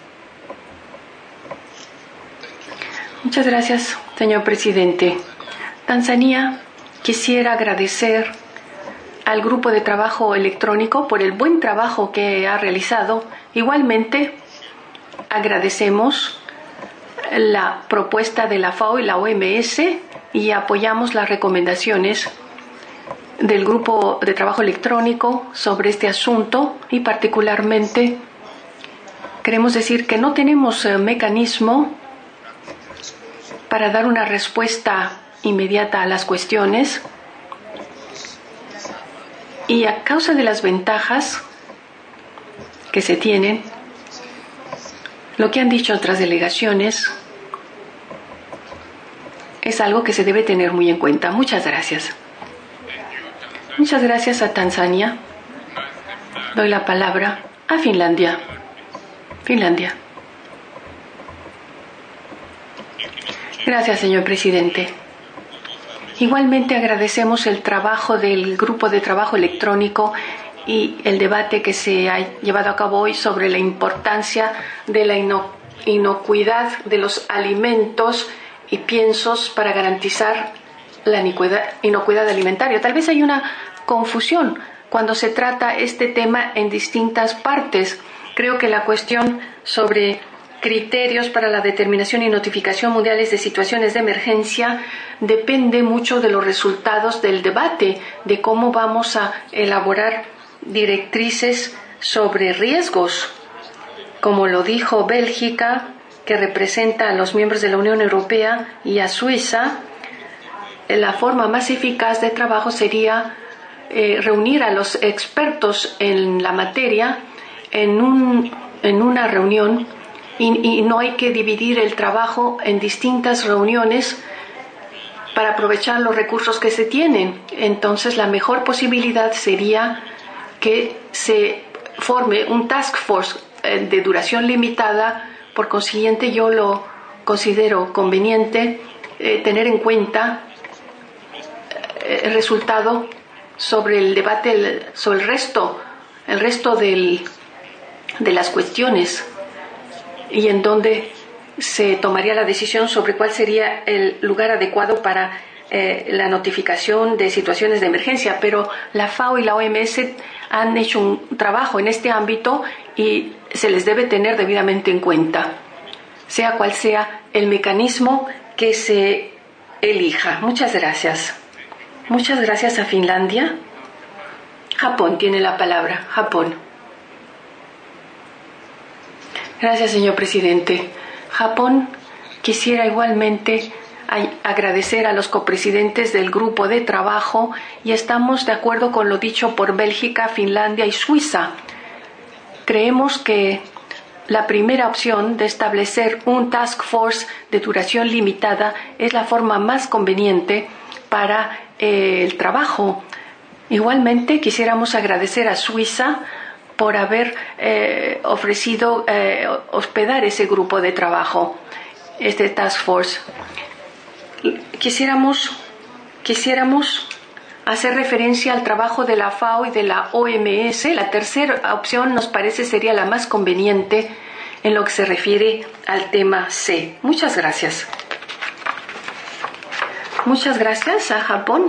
Muchas gracias, señor presidente. Tanzania quisiera agradecer al grupo de trabajo electrónico por el buen trabajo que ha realizado. Igualmente, agradecemos la propuesta de la FAO y la O M S y apoyamos las recomendaciones del grupo de trabajo electrónico sobre este asunto y particularmente queremos decir que no tenemos eh, mecanismo para dar una respuesta inmediata a las cuestiones y a causa de las ventajas que se tienen, lo que han dicho otras delegaciones es algo que se debe tener muy en cuenta. Muchas gracias. Muchas gracias a Tanzania. Doy la palabra a Finlandia. Finlandia. Gracias, señor presidente. Igualmente agradecemos el trabajo del grupo de trabajo electrónico y el debate que se ha llevado a cabo hoy sobre la importancia de la ino- inocuidad de los alimentos y piensos para garantizar la inocuidad, inocuidad alimentaria. Tal vez hay una confusión cuando se trata este tema en distintas partes. Creo que la cuestión sobre criterios para la determinación y notificación mundiales de situaciones de emergencia depende mucho de los resultados del debate, de cómo vamos a elaborar directrices sobre riesgos. Como lo dijo Bélgica, que representa a los miembros de la Unión Europea, y a Suiza, la forma más eficaz de trabajo sería eh, reunir a los expertos en la materia en, un, en una reunión y, y no hay que dividir el trabajo en distintas reuniones para aprovechar los recursos que se tienen. Entonces, la mejor posibilidad sería que se forme un task force eh, de duración limitada. Por consiguiente, yo lo considero conveniente eh, tener en cuenta eh, el resultado sobre el debate, el, sobre el resto, el resto del, de las cuestiones y en donde se tomaría la decisión sobre cuál sería el lugar adecuado para eh, la notificación de situaciones de emergencia. Pero la FAO y la O M S han hecho un trabajo en este ámbito y se les debe tener debidamente en cuenta. sea cual sea el mecanismo que se elija. Muchas gracias. Muchas gracias a Finlandia. Japón tiene la palabra. Japón. Gracias, señor presidente. Japón quisiera igualmente agradecer a los copresidentes del grupo de trabajo y estamos de acuerdo con lo dicho por Bélgica, Finlandia y Suiza. Creemos que la primera opción de establecer un task force de duración limitada es la forma más conveniente para eh, el trabajo. Igualmente quisiéramos agradecer a Suiza por haber eh, ofrecido eh, hospedar ese grupo de trabajo, este task force. Quisiéramos, quisiéramos hacer referencia al trabajo de la FAO y de la O M S. La tercera opción nos parece sería la más conveniente en lo que se refiere al tema C. Muchas gracias. Muchas gracias a Japón.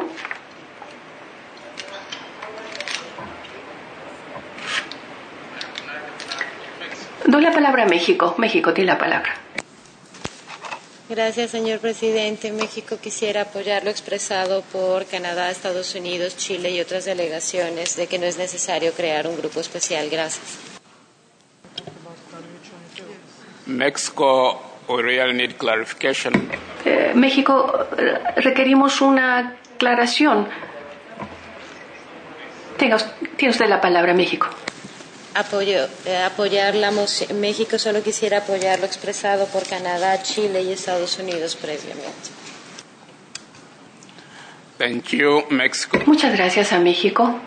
Doy la palabra a México. México tiene la palabra. Gracias, señor presidente. México quisiera apoyar lo expresado por Canadá, Estados Unidos, Chile y otras delegaciones de que no es necesario crear un grupo especial. Gracias. Mexico, we really need clarification. Eh, México, eh, requerimos una aclaración. Tenga, tiene usted la palabra, México. Apoyo, eh, apoyar la moción. México solo quisiera apoyar lo expresado por Canadá, Chile y Estados Unidos previamente. Thank you, Mexico. Muchas gracias a México.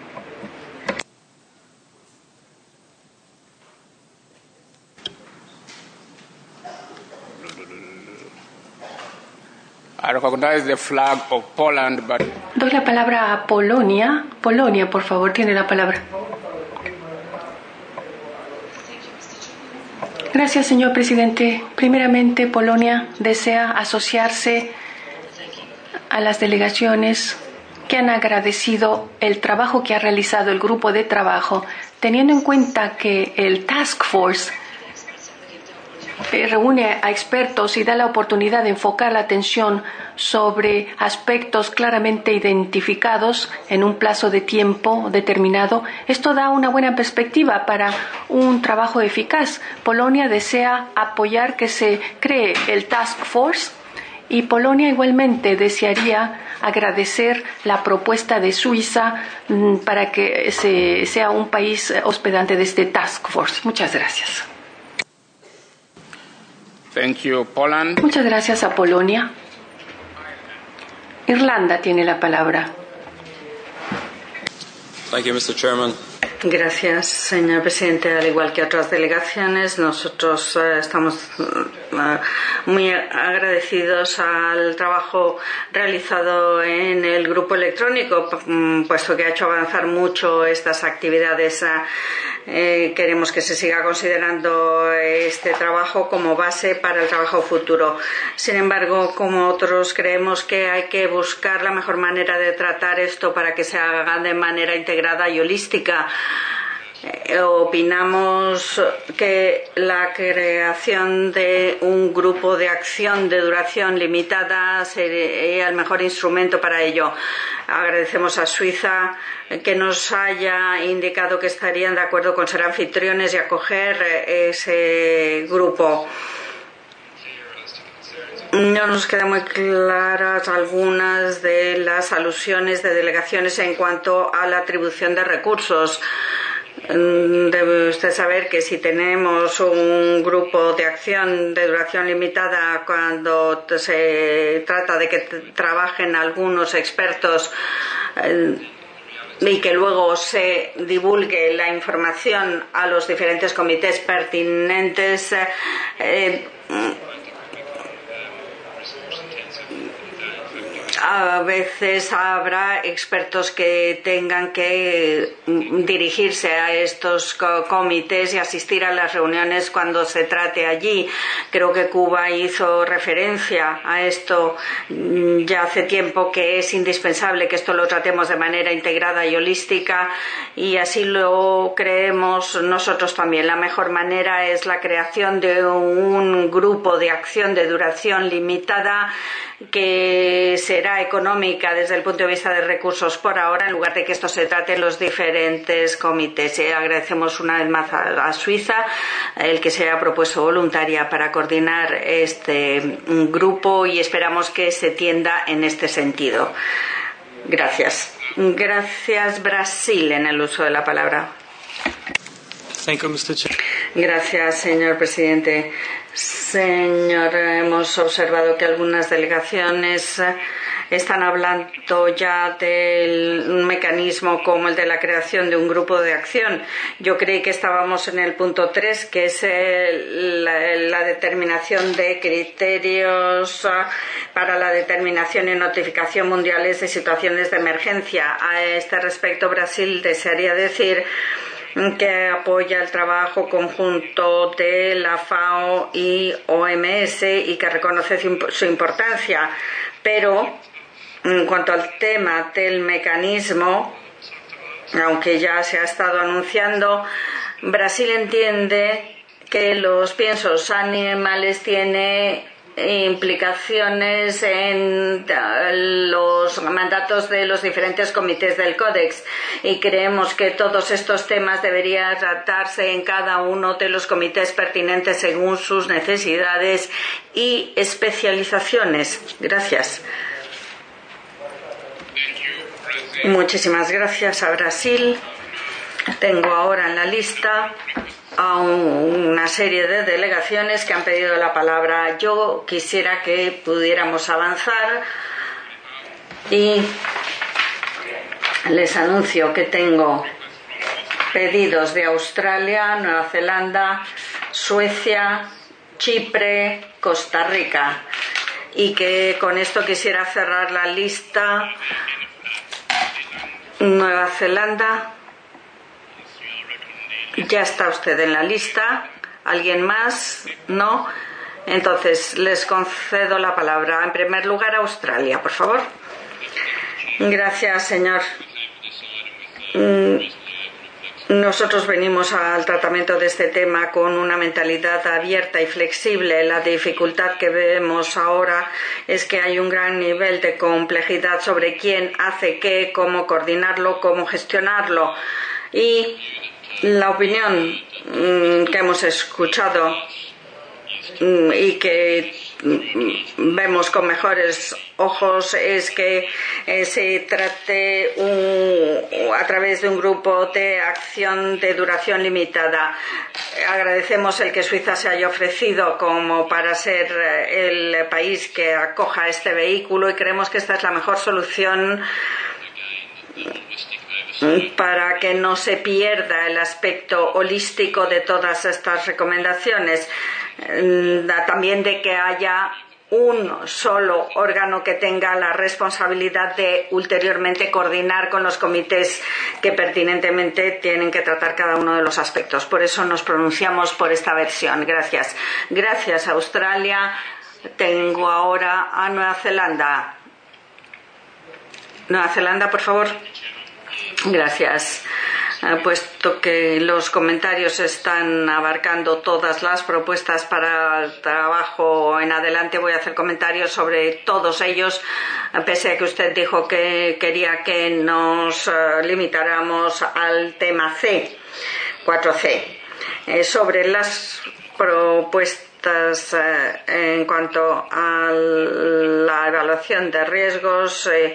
I recognize the flag of Poland, but doy la palabra a Polonia. Polonia, por favor, tiene la palabra. Gracias, señor presidente. Primeramente, Polonia desea asociarse a las delegaciones que han agradecido el trabajo que ha realizado el grupo de trabajo, teniendo en cuenta que el Task Force reúne a expertos y da la oportunidad de enfocar la atención sobre aspectos claramente identificados en un plazo de tiempo determinado. Esto da una buena perspectiva para un trabajo eficaz. Polonia desea apoyar que se cree el Task Force y Polonia igualmente desearía agradecer la propuesta de Suiza para que se, sea un país hospedante de este Task Force. Muchas gracias. Thank you, Poland. Muchas gracias a Polonia. Irlanda tiene la palabra. Thank you, Mister Chairman. Gracias, señor presidente. Al igual que otras delegaciones, nosotros eh, estamos eh, muy agradecidos al trabajo realizado en el grupo electrónico, puesto que ha hecho avanzar mucho estas actividades. Eh, queremos que se siga considerando este trabajo como base para el trabajo futuro. Sin embargo, como otros, creemos que hay que buscar la mejor manera de tratar esto para que se haga de manera integrada y holística. Eh, opinamos que la creación de un grupo de acción de duración limitada sería el mejor instrumento para ello. Agradecemos a Suiza que nos haya indicado que estarían de acuerdo con ser anfitriones y acoger ese grupo. No nos quedan muy claras algunas de las alusiones de delegaciones en cuanto a la atribución de recursos. Debe usted saber que si tenemos un grupo de acción de duración limitada, cuando se trata de que trabajen algunos expertos y que luego se divulgue la información a los diferentes comités pertinentes, eh, a veces habrá expertos que tengan que dirigirse a estos comités y asistir a las reuniones cuando se trate allí. Creo que Cuba hizo referencia a esto ya hace tiempo, que es indispensable que esto lo tratemos de manera integrada y holística, y así lo creemos nosotros también. La mejor manera es la creación de un grupo de acción de duración limitada que será económica desde el punto de vista de recursos por ahora, en lugar de que esto se trate en los diferentes comités. Y agradecemos una vez más a, a Suiza el que se haya propuesto voluntaria para coordinar este grupo, y esperamos que se tienda en este sentido. Gracias. Gracias, Brasil, en el uso de la palabra. Thank you, mister Chair. Gracias, señor presidente. Señor, hemos observado que algunas delegaciones están hablando ya del mecanismo como el de la creación de un grupo de acción. Yo creí que estábamos en el punto tres, que es el, la, la determinación de criterios para la determinación y notificación mundiales de situaciones de emergencia. A este respecto, Brasil desearía decir que apoya el trabajo conjunto de la FAO y O M S y que reconoce su importancia, pero en cuanto al tema del mecanismo, aunque ya se ha estado anunciando, Brasil entiende que los piensos animales tienen implicaciones en los mandatos de los diferentes comités del Códex, y creemos que todos estos temas deberían tratarse en cada uno de los comités pertinentes según sus necesidades y especializaciones. Gracias. Muchísimas gracias a Brasil. Tengo ahora en la lista a una serie de delegaciones que han pedido la palabra. Yo quisiera que pudiéramos avanzar y les anuncio que tengo pedidos de Australia, Nueva Zelanda, Suecia, Chipre, Costa Rica, y que con esto quisiera cerrar la lista. Nueva Zelanda. Ya está usted en la lista. ¿Alguien más? ¿No? Entonces les concedo la palabra. En primer lugar, Australia, por favor. Gracias, señor. Nosotros venimos al tratamiento de este tema con una mentalidad abierta y flexible. La dificultad que vemos ahora es que hay un gran nivel de complejidad sobre quién hace qué, cómo coordinarlo, cómo gestionarlo. Y la opinión que hemos escuchado y que vemos con mejores ojos es que eh, se trate un, a través de un grupo de acción de duración limitada. Agradecemos el que Suiza se haya ofrecido como para ser el país que acoja este vehículo, y creemos que esta es la mejor solución para que no se pierda el aspecto holístico de todas estas recomendaciones. También de que haya un solo órgano que tenga la responsabilidad de ulteriormente coordinar con los comités que pertinentemente tienen que tratar cada uno de los aspectos. Por eso nos pronunciamos por esta versión. Gracias. Gracias, Australia. Tengo ahora a Nueva Zelanda. Nueva Zelanda, por favor. Gracias. Puesto que los comentarios están abarcando todas las propuestas para el trabajo en adelante, voy a hacer comentarios sobre todos ellos, pese a que usted dijo que quería que nos limitáramos al tema C, cuatro C, eh, sobre las propuestas eh, en cuanto a la evaluación de riesgos. Eh,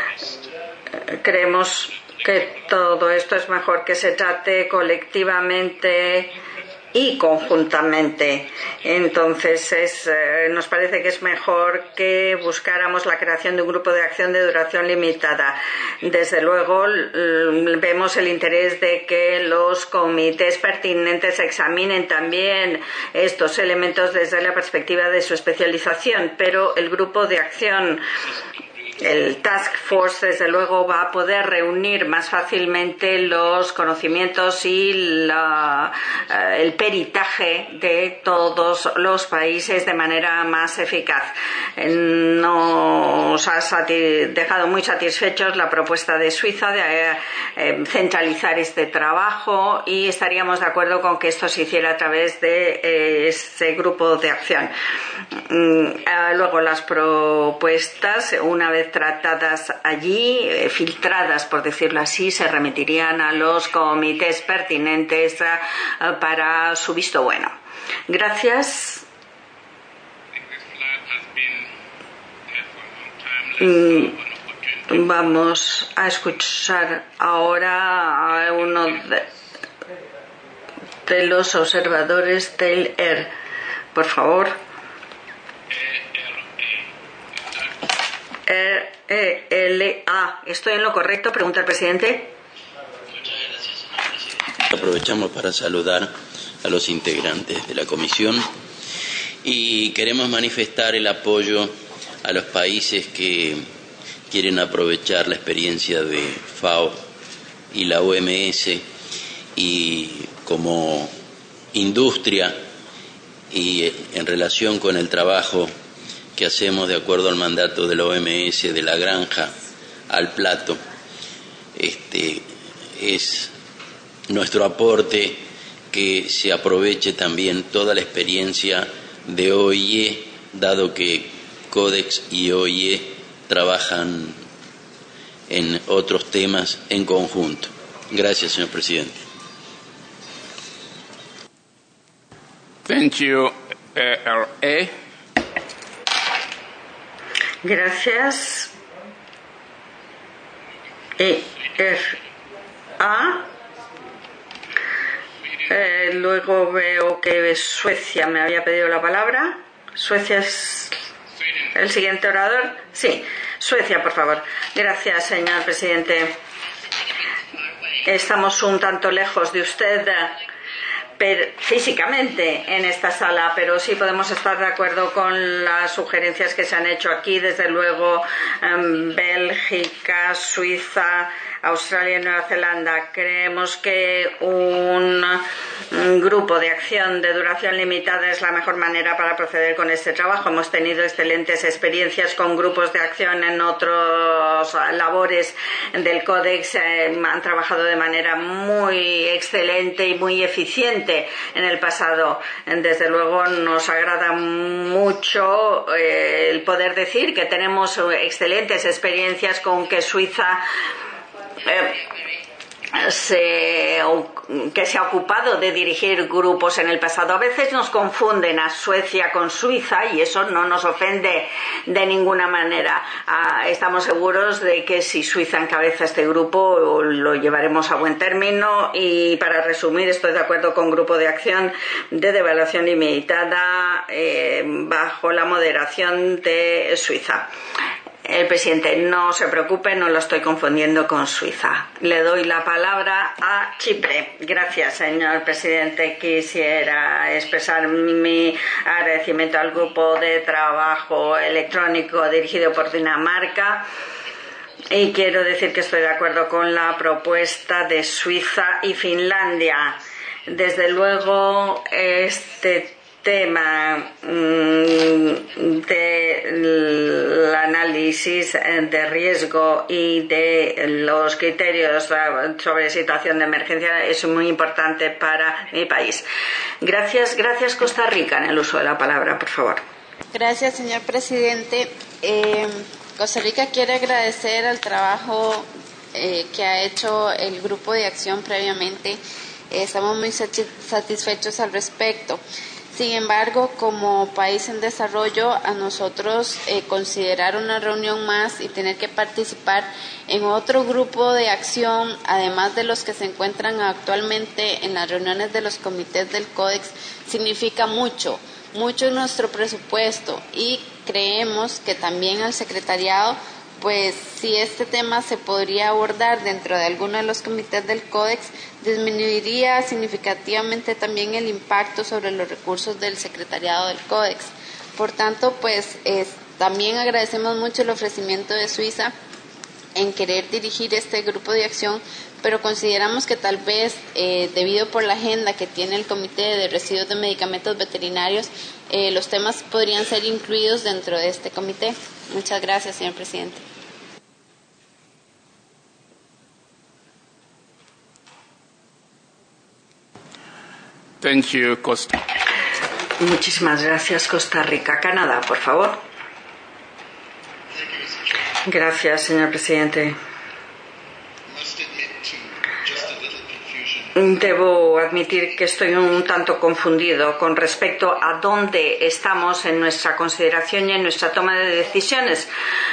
creemos que todo esto es mejor que se trate colectivamente y conjuntamente. Entonces es, eh, nos parece que es mejor que buscáramos la creación de un grupo de acción de duración limitada. Desde luego vemos el interés de que los comités pertinentes examinen también estos elementos desde la perspectiva de su especialización, pero el grupo de acción el Task Force, desde luego, va a poder reunir más fácilmente los conocimientos y la, el peritaje de todos los países de manera más eficaz. Nos ha dejado muy satisfechos la propuesta de Suiza de eh, centralizar este trabajo, y estaríamos de acuerdo con que esto se hiciera a través de eh, ese grupo de acción. Luego, las propuestas, una vez tratadas allí, eh, filtradas, por decirlo así, se remitirían a los comités pertinentes eh, para su visto bueno. Gracias. Mm, vamos a escuchar ahora a uno de, de los observadores del E R. Por favor. E L A. ¿Estoy en lo correcto? Pregunta el presidente. Muchas gracias, señor presidente. Aprovechamos para saludar a los integrantes de la comisión y queremos manifestar el apoyo a los países que quieren aprovechar la experiencia de FAO y la O M S, y como industria y en relación con el trabajo que hacemos de acuerdo al mandato de la O M S, de la granja al plato, este es nuestro aporte que se aproveche también toda la experiencia de O I E, dado que Codex y O I E trabajan en otros temas en conjunto. Gracias, señor presidente. Thank you, E R A. Gracias. E R A. Eh, luego veo que Suecia me había pedido la palabra. Suecia es el siguiente orador. Sí, Suecia, por favor. Gracias, señor presidente. Estamos un tanto lejos de usted físicamente en esta sala, pero sí podemos estar de acuerdo con las sugerencias que se han hecho aquí. Desde luego, um, Bélgica, Suiza, Australia y Nueva Zelanda. Creemos que un, un grupo de acción de duración limitada es la mejor manera para proceder con este trabajo. Hemos tenido excelentes experiencias con grupos de acción en otras labores del Códex. Eh, han trabajado de manera muy excelente y muy eficiente en el pasado. Desde luego, nos agrada mucho eh, el poder decir que tenemos excelentes experiencias con que Suiza Eh, se, que se ha ocupado de dirigir grupos en el pasado. A veces nos confunden a Suecia con Suiza y eso no nos ofende de ninguna manera. Ah, estamos seguros de que si Suiza encabeza este grupo lo llevaremos a buen término, y para resumir, estoy de acuerdo con Grupo de Acción de Devaluación Limitada eh, bajo la moderación de Suiza. El presidente, no se preocupe, no lo estoy confundiendo con Suiza. Le doy la palabra a Chipre. Gracias, señor presidente. Quisiera expresar mi agradecimiento al grupo de trabajo electrónico dirigido por Dinamarca. Y quiero decir que estoy de acuerdo con la propuesta de Suiza y Finlandia. Desde luego, este tema del análisis de riesgo y de los criterios sobre situación de emergencia es muy importante para mi país. Gracias, gracias Costa Rica, en el uso de la palabra, por favor. Gracias, señor presidente. Eh, Costa Rica quiere agradecer al trabajo eh, que ha hecho el grupo de acción previamente. Eh, estamos muy satisfechos al respecto. Sin embargo, como país en desarrollo, a nosotros eh, considerar una reunión más y tener que participar en otro grupo de acción, además de los que se encuentran actualmente en las reuniones de los comités del Códex, significa mucho, mucho en nuestro presupuesto, y creemos que también al secretariado, pues si este tema se podría abordar dentro de alguno de los comités del Códex, disminuiría significativamente también el impacto sobre los recursos del secretariado del Códex. Por tanto, pues es, También agradecemos mucho el ofrecimiento de Suiza en querer dirigir este grupo de acción, pero consideramos que tal vez, eh, debido por la agenda que tiene el Comité de Residuos de Medicamentos Veterinarios, eh, los temas podrían ser incluidos dentro de este comité. Muchas gracias, señor presidente. Thank you, Costa. Muchísimas gracias, Costa Rica. Canadá, por favor. Gracias, señor presidente. Debo admitir que estoy un tanto confundido con respecto a dónde estamos en nuestra consideración y en nuestra toma de decisiones.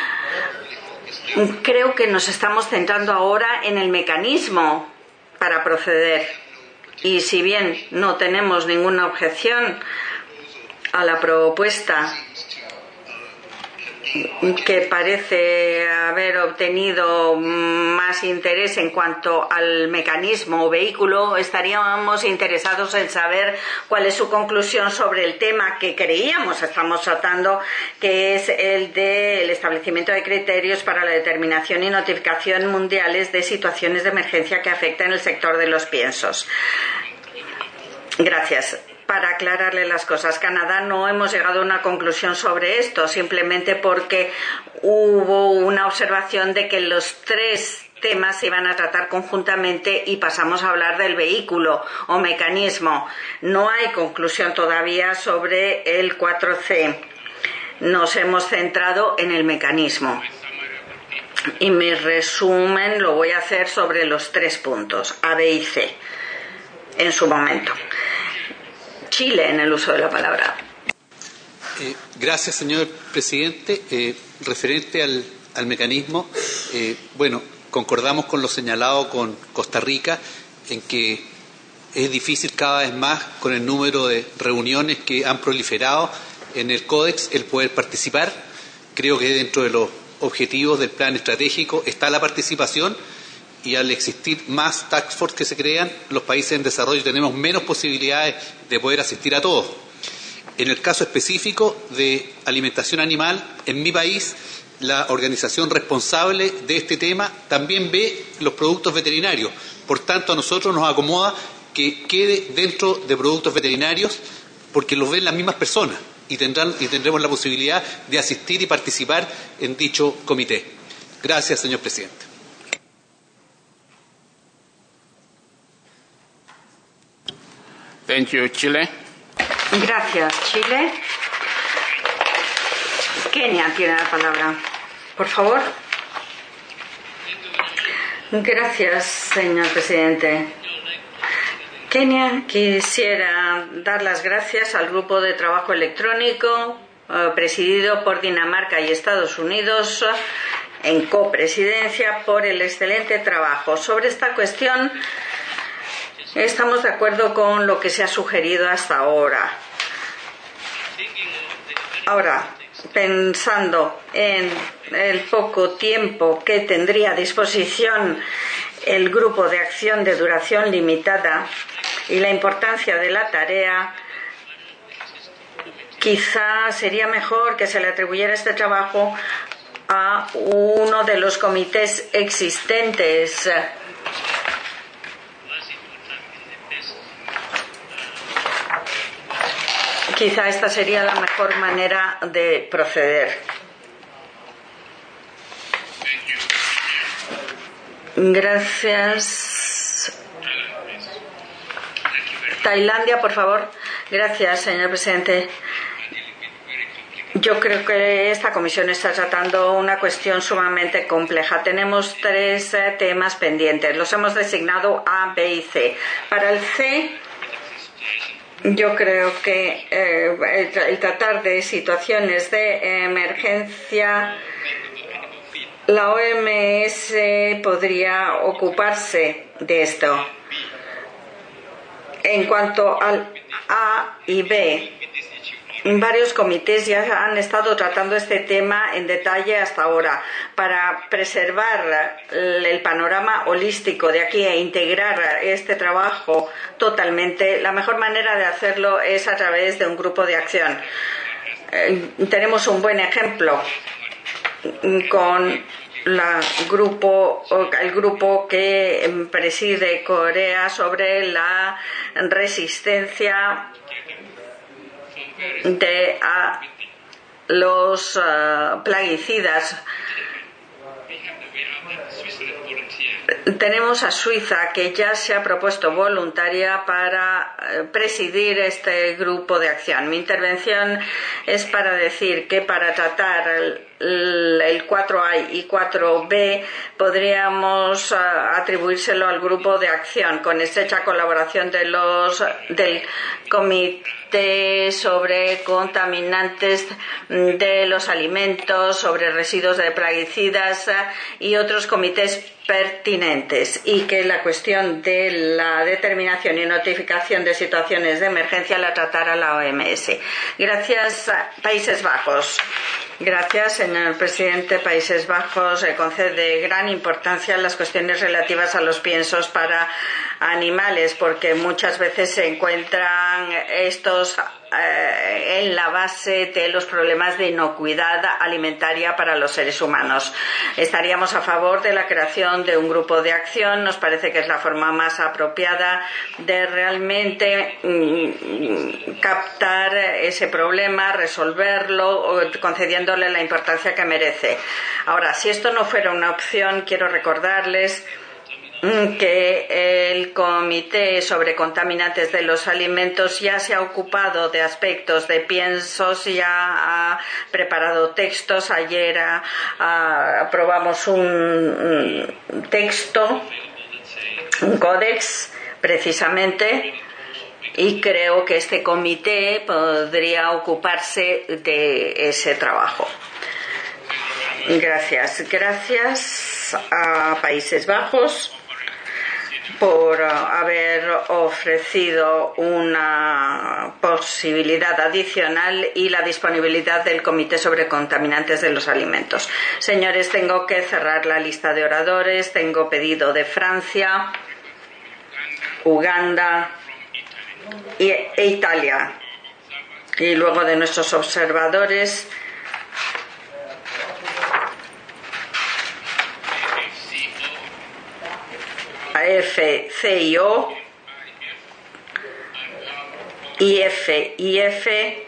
Creo que nos estamos centrando ahora en el mecanismo para proceder. Y si bien no tenemos ninguna objeción a la propuesta que parece haber obtenido más interés en cuanto al mecanismo o vehículo, estaríamos interesados en saber cuál es su conclusión sobre el tema que creíamos estamos tratando, que es el del establecimiento de criterios para la determinación y notificación mundiales de situaciones de emergencia que afectan el sector de los piensos. Gracias. Para aclararle las cosas, Canadá no hemos llegado a una conclusión sobre esto, simplemente porque hubo una observación de que los tres temas se iban a tratar conjuntamente y pasamos a hablar del vehículo o mecanismo. No hay conclusión todavía sobre el cuatro ce. Nos hemos centrado en el mecanismo. Y mi resumen lo voy a hacer sobre los tres puntos, A, B y C, en su momento. Chile, en el uso de la palabra. Eh, gracias, señor presidente. Eh, referente al, al mecanismo, eh, bueno, concordamos con lo señalado con Costa Rica en que es difícil cada vez más, con el número de reuniones que han proliferado en el Códex, el poder participar. Creo que dentro de los objetivos del plan estratégico está la participación, y al existir más task force que se crean, los países en desarrollo tenemos menos posibilidades de poder asistir a todos. En el caso específico de alimentación animal, en mi país, la organización responsable de este tema también ve los productos veterinarios. Por tanto, a nosotros nos acomoda que quede dentro de productos veterinarios, porque los ven las mismas personas y, tendrán, y tendremos la posibilidad de asistir y participar en dicho comité. Gracias, señor presidente. Thank you, Chile. Gracias, Chile. Kenia tiene la palabra. Por favor. Gracias, señor presidente. Kenia, quisiera dar las gracias al grupo de trabajo electrónico eh, presidido por Dinamarca y Estados Unidos en copresidencia por el excelente trabajo. Sobre esta cuestión estamos de acuerdo con lo que se ha sugerido hasta ahora. Ahora, pensando en el poco tiempo que tendría a disposición el grupo de acción de duración limitada y la importancia de la tarea, quizá sería mejor que se le atribuyera este trabajo a uno de los comités existentes. Quizá esta sería la mejor manera de proceder. Gracias. Tailandia, por favor. Gracias, señor presidente. Yo creo que esta comisión está tratando una cuestión sumamente compleja. Tenemos tres eh, temas pendientes. Los hemos designado A, B y C. Para el C, yo creo que eh, el, el tratar de situaciones de emergencia, la O M S podría ocuparse de esto. En cuanto al A y B, varios comités ya han estado tratando este tema en detalle hasta ahora. Para preservar el panorama holístico de aquí e integrar este trabajo totalmente, la mejor manera de hacerlo es a través de un grupo de acción. Eh, tenemos un buen ejemplo con la grupo, el grupo que preside Corea sobre la resistencia de a los uh, plaguicidas. Tenemos a Suiza, que ya se ha propuesto voluntaria para presidir este grupo de acción. Mi intervención es para decir que para tratar el, el cuatro A y cuatro B podríamos atribuírselo al grupo de acción, con estrecha colaboración de los del Comité sobre contaminantes de los alimentos, sobre residuos de plaguicidas y otros comités pertinentes, y que la cuestión de la determinación y notificación de situaciones de emergencia la tratara la O M S. Gracias, Países Bajos. Gracias, señor presidente. Países Bajos eh, concede gran importancia a las cuestiones relativas a los piensos para animales, porque muchas veces se encuentran estos eh, en la base de los problemas de inocuidad alimentaria para los seres humanos. Estaríamos a favor de la creación de un grupo de acción. Nos parece que es la forma más apropiada de realmente mm, captar ese problema, resolverlo, concediéndole la importancia que merece. Ahora, si esto no fuera una opción, quiero recordarles que el Comité sobre Contaminantes de los Alimentos ya se ha ocupado de aspectos de piensos, ya ha preparado textos. Ayer a, a, aprobamos un, un texto, un códex, precisamente, y creo que este comité podría ocuparse de ese trabajo. Gracias. Gracias a Países Bajos por haber ofrecido una posibilidad adicional y la disponibilidad del Comité sobre Contaminantes de los Alimentos. Señores, tengo que cerrar la lista de oradores. Tengo pedido de Francia, Uganda y, e Italia. Y luego de nuestros observadores, A F C I O, I F I F,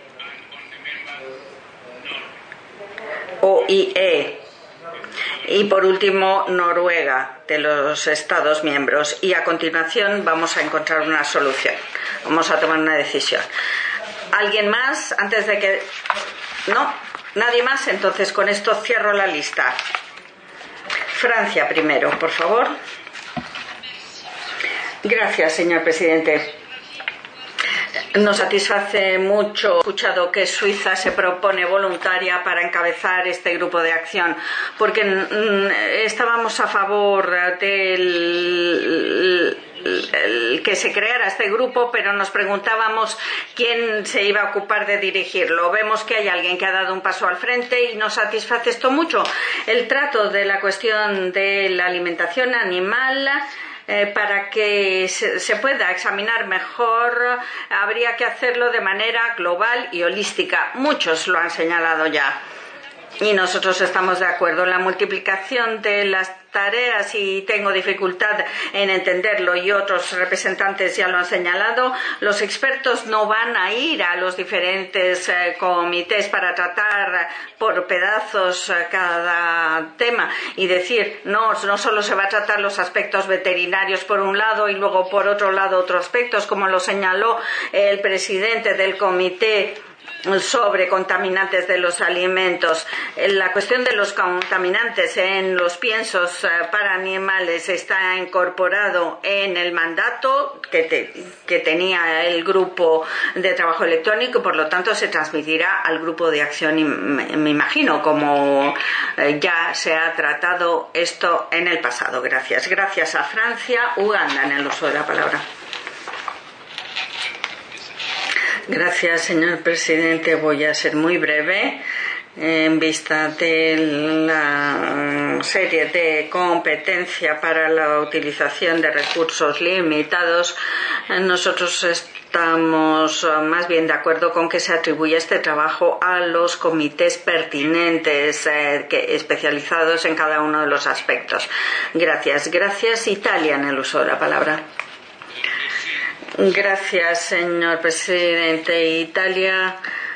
O I E y por último Noruega, de los Estados miembros. Y a continuación vamos a encontrar una solución, vamos a tomar una decisión. ¿Alguien más antes de que...? ¿No? ¿Nadie más? Entonces con esto cierro la lista. Francia primero, por favor. Gracias, señor presidente. Nos satisface mucho escuchado que Suiza se propone voluntaria para encabezar este grupo de acción, porque estábamos a favor del el que se creara este grupo, pero nos preguntábamos quién se iba a ocupar de dirigirlo. Vemos que hay alguien que ha dado un paso al frente y nos satisface esto mucho. El trato de la cuestión de la alimentación animal, Eh, para que se, se pueda examinar mejor, habría que hacerlo de manera global y holística. Muchos lo han señalado ya y nosotros estamos de acuerdo. La multiplicación de las tareas, y tengo dificultad en entenderlo, y otros representantes ya lo han señalado, los expertos no van a ir a los diferentes eh, comités para tratar por pedazos eh, cada tema y decir, no, no solo se va a tratar los aspectos veterinarios por un lado y luego por otro lado otros aspectos, como lo señaló el presidente del comité sobre contaminantes de los alimentos. La cuestión de los contaminantes en los piensos para animales está incorporado en el mandato que, te, que tenía el grupo de trabajo electrónico y por lo tanto se transmitirá al grupo de acción, y me, me imagino, como ya se ha tratado esto en el pasado. Gracias. Gracias a Francia. Uganda, en el uso de la palabra. Gracias, señor presidente. Voy a ser muy breve. en vista de la serie de competencia para la utilización de recursos limitados, nosotros estamos más bien de acuerdo con que se atribuya este trabajo a los comités pertinentes eh, que, especializados en cada uno de los aspectos. Gracias. Gracias, Italia, en el uso de la palabra. Gracias, señor presidente. Italia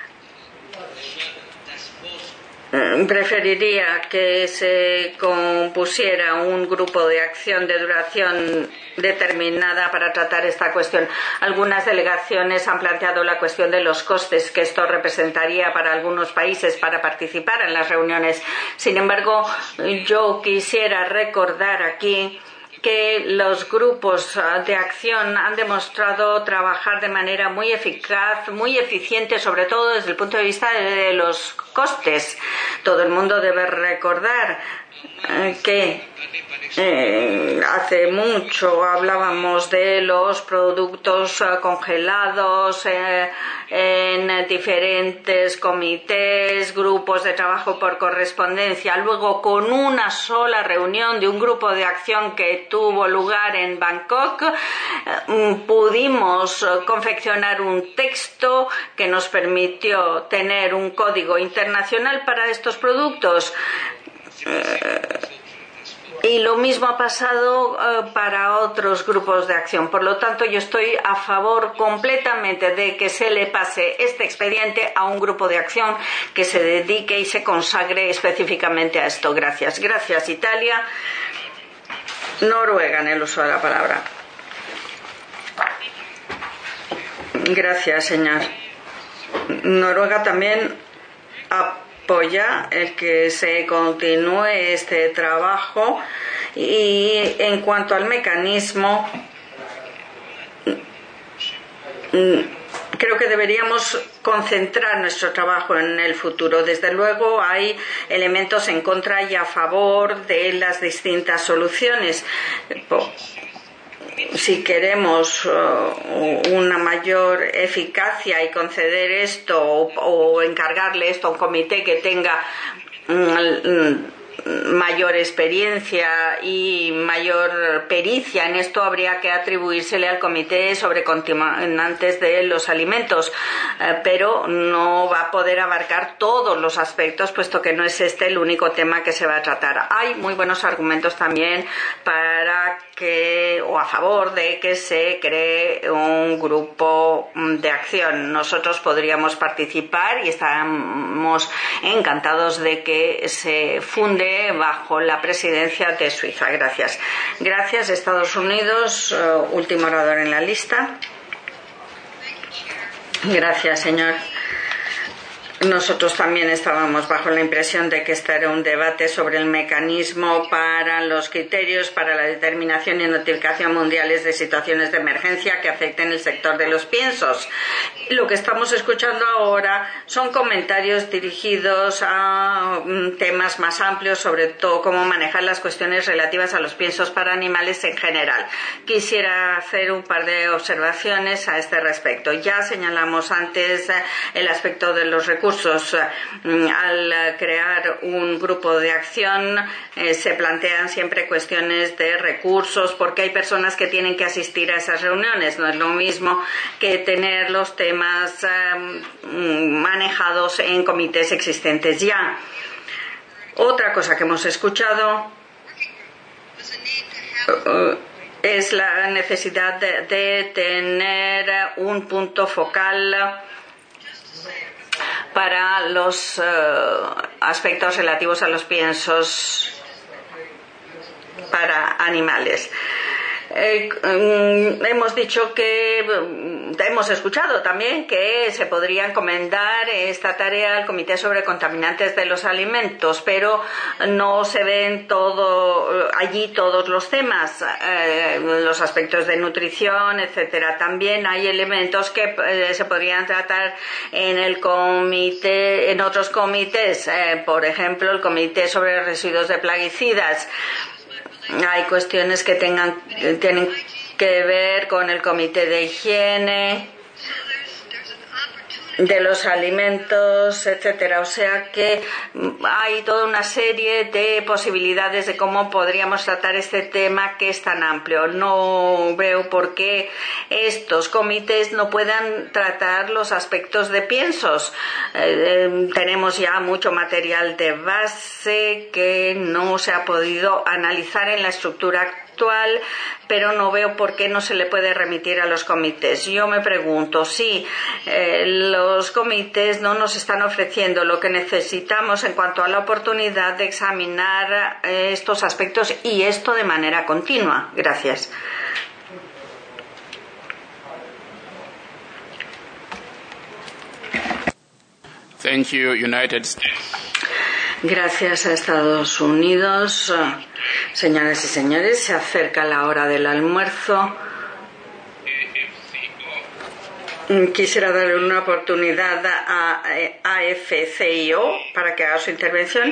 preferiría que se compusiera un grupo de acción de duración determinada para tratar esta cuestión. Algunas delegaciones han planteado la cuestión de los costes que esto representaría para algunos países para participar en las reuniones. Sin embargo, yo quisiera recordar aquí que los grupos de acción han demostrado trabajar de manera muy eficaz, muy eficiente, sobre todo desde el punto de vista de los costes. Todo el mundo debe recordar que eh, hace mucho hablábamos de los productos congelados eh, en diferentes comités, grupos de trabajo por correspondencia. Luego, con una sola reunión de un grupo de acción que tuvo lugar en Bangkok, eh, pudimos confeccionar un texto que nos permitió tener un código internacional para estos productos. Eh, Y lo mismo ha pasado eh, para otros grupos de acción. Por lo tanto, yo estoy a favor completamente de que se le pase este expediente a un grupo de acción que se dedique y se consagre específicamente a esto. Gracias. Gracias, Italia. Noruega, en el uso de la palabra. Gracias, señor. Noruega también apoya el que se continúe este trabajo y en cuanto al mecanismo, creo que deberíamos concentrar nuestro trabajo en el futuro. Desde luego hay elementos en contra y a favor de las distintas soluciones. Si queremos una mayor eficacia y conceder esto o, o encargarle esto a un comité que tenga mayor experiencia y mayor pericia en esto, habría que atribuírsele al Comité sobre Contaminantes de los Alimentos, eh, pero no va a poder abarcar todos los aspectos, puesto que no es este el único tema que se va a tratar. Hay muy buenos argumentos también para que, o a favor de que se cree un grupo de acción. Nosotros podríamos participar y estamos encantados de que se funde bajo la presidencia de Suiza. Gracias. Gracias, Estados Unidos, uh, último orador en la lista. Gracias, señor. Nosotros también estábamos bajo la impresión de que este era un debate sobre el mecanismo para los criterios para la determinación y notificación mundiales de situaciones de emergencia que afecten el sector de los piensos. Lo que estamos escuchando ahora son comentarios dirigidos a temas más amplios, sobre todo cómo manejar las cuestiones relativas a los piensos para animales en general. Quisiera hacer un par de observaciones a este respecto. Ya señalamos antes el aspecto de los recursos. Al crear un grupo de acción eh, se plantean siempre cuestiones de recursos, porque hay personas que tienen que asistir a esas reuniones. No es lo mismo que tener los temas eh, manejados en comités existentes ya. Otra cosa que hemos escuchado uh, es la necesidad de, de tener un punto focal para los uh, aspectos relativos a los piensos para animales. Eh, hemos dicho que hemos escuchado también que se podría encomendar esta tarea al Comité sobre Contaminantes de los Alimentos, pero no se ven todo allí todos los temas, eh, los aspectos de nutrición, etcétera. También hay elementos que eh, se podrían tratar en el comité, en otros comités, eh, por ejemplo, el Comité sobre Residuos de Plaguicidas. Hay cuestiones que tengan tienen que ver con el comité de higiene. de los alimentos, etcétera. O sea que hay toda una serie de posibilidades de cómo podríamos tratar este tema que es tan amplio. No veo por qué estos comités no puedan tratar los aspectos de piensos. Eh, tenemos ya mucho material de base que no se ha podido analizar en la estructura actual, pero no veo por qué no se le puede remitir a los comités. Yo me pregunto si eh, los comités no nos están ofreciendo lo que necesitamos en cuanto a la oportunidad de examinar eh, estos aspectos y esto de manera continua. Gracias. Thank you, United States. Gracias a Estados Unidos. Señoras y señores, se acerca la hora del almuerzo. Quisiera darle una oportunidad a A F C I O para que haga su intervención.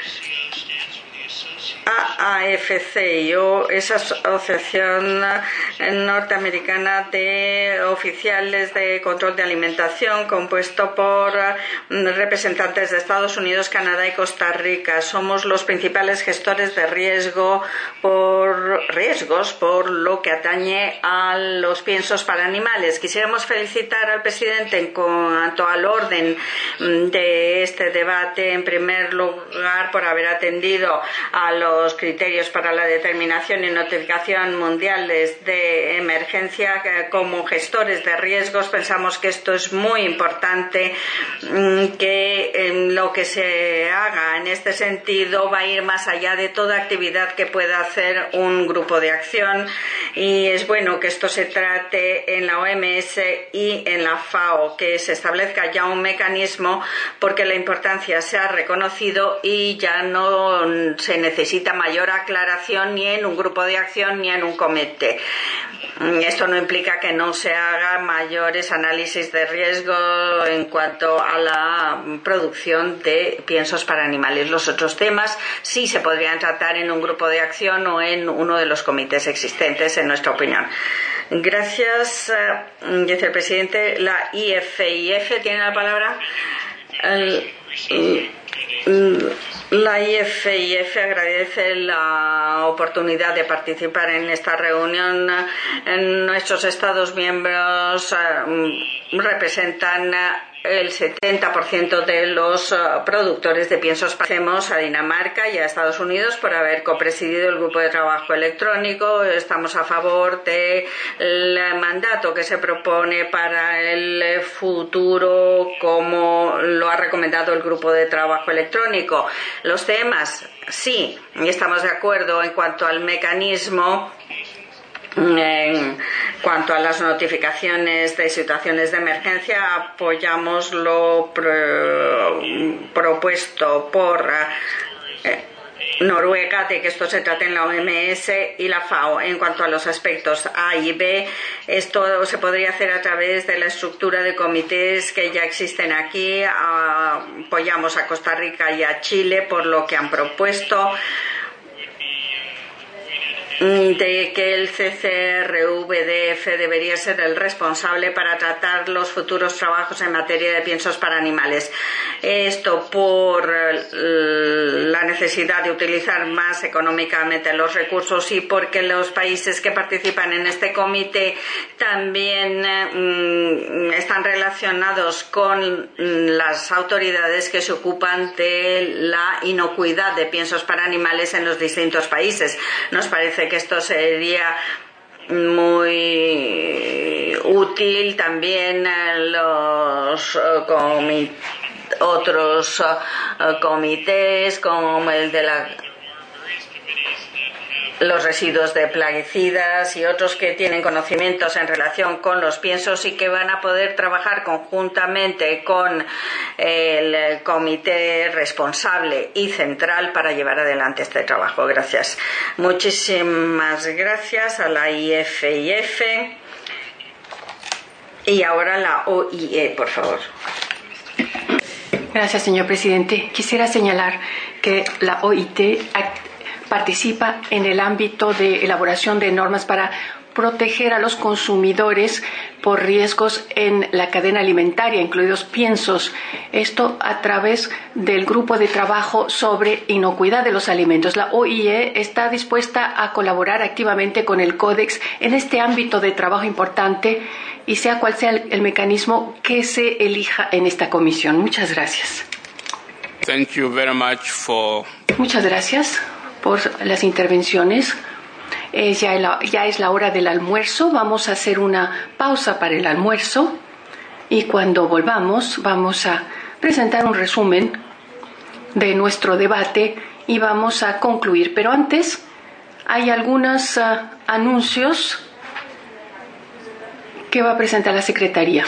A F C I O es Asociación Norteamericana de Oficiales de Control de Alimentación, compuesto por representantes de Estados Unidos, Canadá y Costa Rica. Somos los principales gestores de riesgo por riesgos por lo que atañe a los piensos para animales. Quisiéramos felicitar al presidente en cuanto al orden de este debate. En primer lugar, por haber atendido a los los criterios para la determinación y notificación mundiales de emergencia. Como gestores de riesgos pensamos que esto es muy importante, que lo que se haga en este sentido va a ir más allá de toda actividad que pueda hacer un grupo de acción, y es bueno que esto se trate en la O M S y en la FAO, que se establezca ya un mecanismo porque la importancia se ha reconocido y ya no se necesita mayor aclaración ni en un grupo de acción ni en un comité. Esto no implica que no se haga mayores análisis de riesgo en cuanto a la producción de piensos para animales. Los otros temas sí se podrían tratar en un grupo de acción o en uno de los comités existentes, en nuestra opinión. Gracias, dice el presidente. La I F I F tiene la palabra. El, el, La I F I F agradece la oportunidad de participar en esta reunión. En nuestros Estados miembros uh, representan el setenta por ciento de los uh, productores de piensos. Agradecemos a Dinamarca y a Estados Unidos por haber copresidido el grupo de trabajo electrónico. Estamos a favor del mandato que se propone para el futuro, como lo ha recomendado el grupo de trabajo electrónico. Los temas, sí, y estamos de acuerdo en cuanto al mecanismo. En cuanto a las notificaciones de situaciones de emergencia, apoyamos lo pro, propuesto por eh, Noruega de que esto se trate en la O M S y la FAO. En cuanto a los aspectos A y B, esto se podría hacer a través de la estructura de comités que ya existen aquí. Apoyamos a Costa Rica y a Chile por lo que han propuesto de que el C C R V D F debería ser el responsable para tratar los futuros trabajos en materia de piensos para animales. Esto por la necesidad de utilizar más económicamente los recursos y porque los países que participan en este comité también mm, están relacionados con las autoridades que se ocupan de la inocuidad de piensos para animales en los distintos países. Nos parece que esto sería muy útil. También los comi- otros comités como el de la los residuos de plaguicidas y otros que tienen conocimientos en relación con los piensos y que van a poder trabajar conjuntamente con el comité responsable y central para llevar adelante este trabajo. Gracias. Muchísimas gracias a la I F I F y ahora la O I E, por favor. Gracias, señor presidente. Quisiera señalar que la O I T participa en el ámbito de elaboración de normas para proteger a los consumidores por riesgos en la cadena alimentaria, incluidos piensos. Esto a través del grupo de trabajo sobre inocuidad de los alimentos. La O I E está dispuesta a colaborar activamente con el Códex en este ámbito de trabajo importante y sea cual sea el, el mecanismo que se elija en esta comisión. Muchas gracias. Thank you very much for... Muchas gracias por las intervenciones. Eh, ya, la, ya es la hora del almuerzo. Vamos a hacer una pausa para el almuerzo y cuando volvamos vamos a presentar un resumen de nuestro debate y vamos a concluir. Pero antes hay algunos uh, anuncios que va a presentar la Secretaría.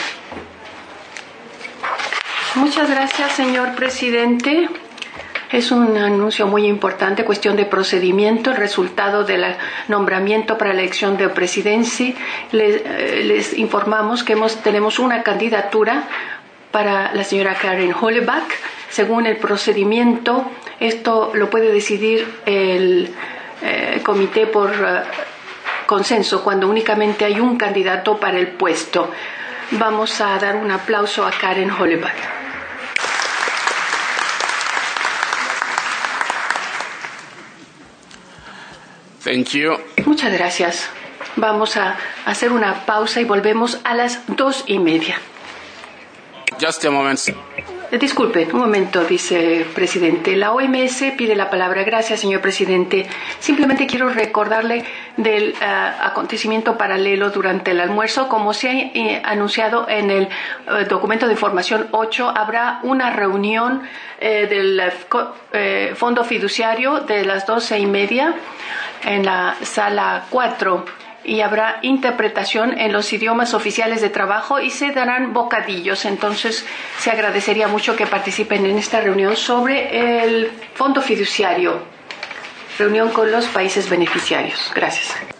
Muchas gracias, señor presidente. Es un anuncio muy importante, cuestión de procedimiento, el resultado del nombramiento para la elección de presidencia. Les, eh, les informamos que hemos, tenemos una candidatura para la señora Karen Holeback. Según el procedimiento, esto lo puede decidir el eh, comité por uh, consenso cuando únicamente hay un candidato para el puesto. Vamos a dar un aplauso a Karen Holeback. Thank you. Muchas gracias. Vamos a hacer una pausa y volvemos a las dos y media. Just a moment. Disculpe, un momento, dice el presidente. La O M S pide la palabra. Gracias, señor presidente. Simplemente quiero recordarle del uh, acontecimiento paralelo durante el almuerzo. Como se ha eh, anunciado en el uh, documento de información ocho, habrá una reunión eh, del eh, Fondo Fiduciario de las doce y media en la sala cuatro. Y habrá interpretación en los idiomas oficiales de trabajo y se darán bocadillos. Entonces, se agradecería mucho que participen en esta reunión sobre el Fondo Fiduciario, reunión con los países beneficiarios. Gracias.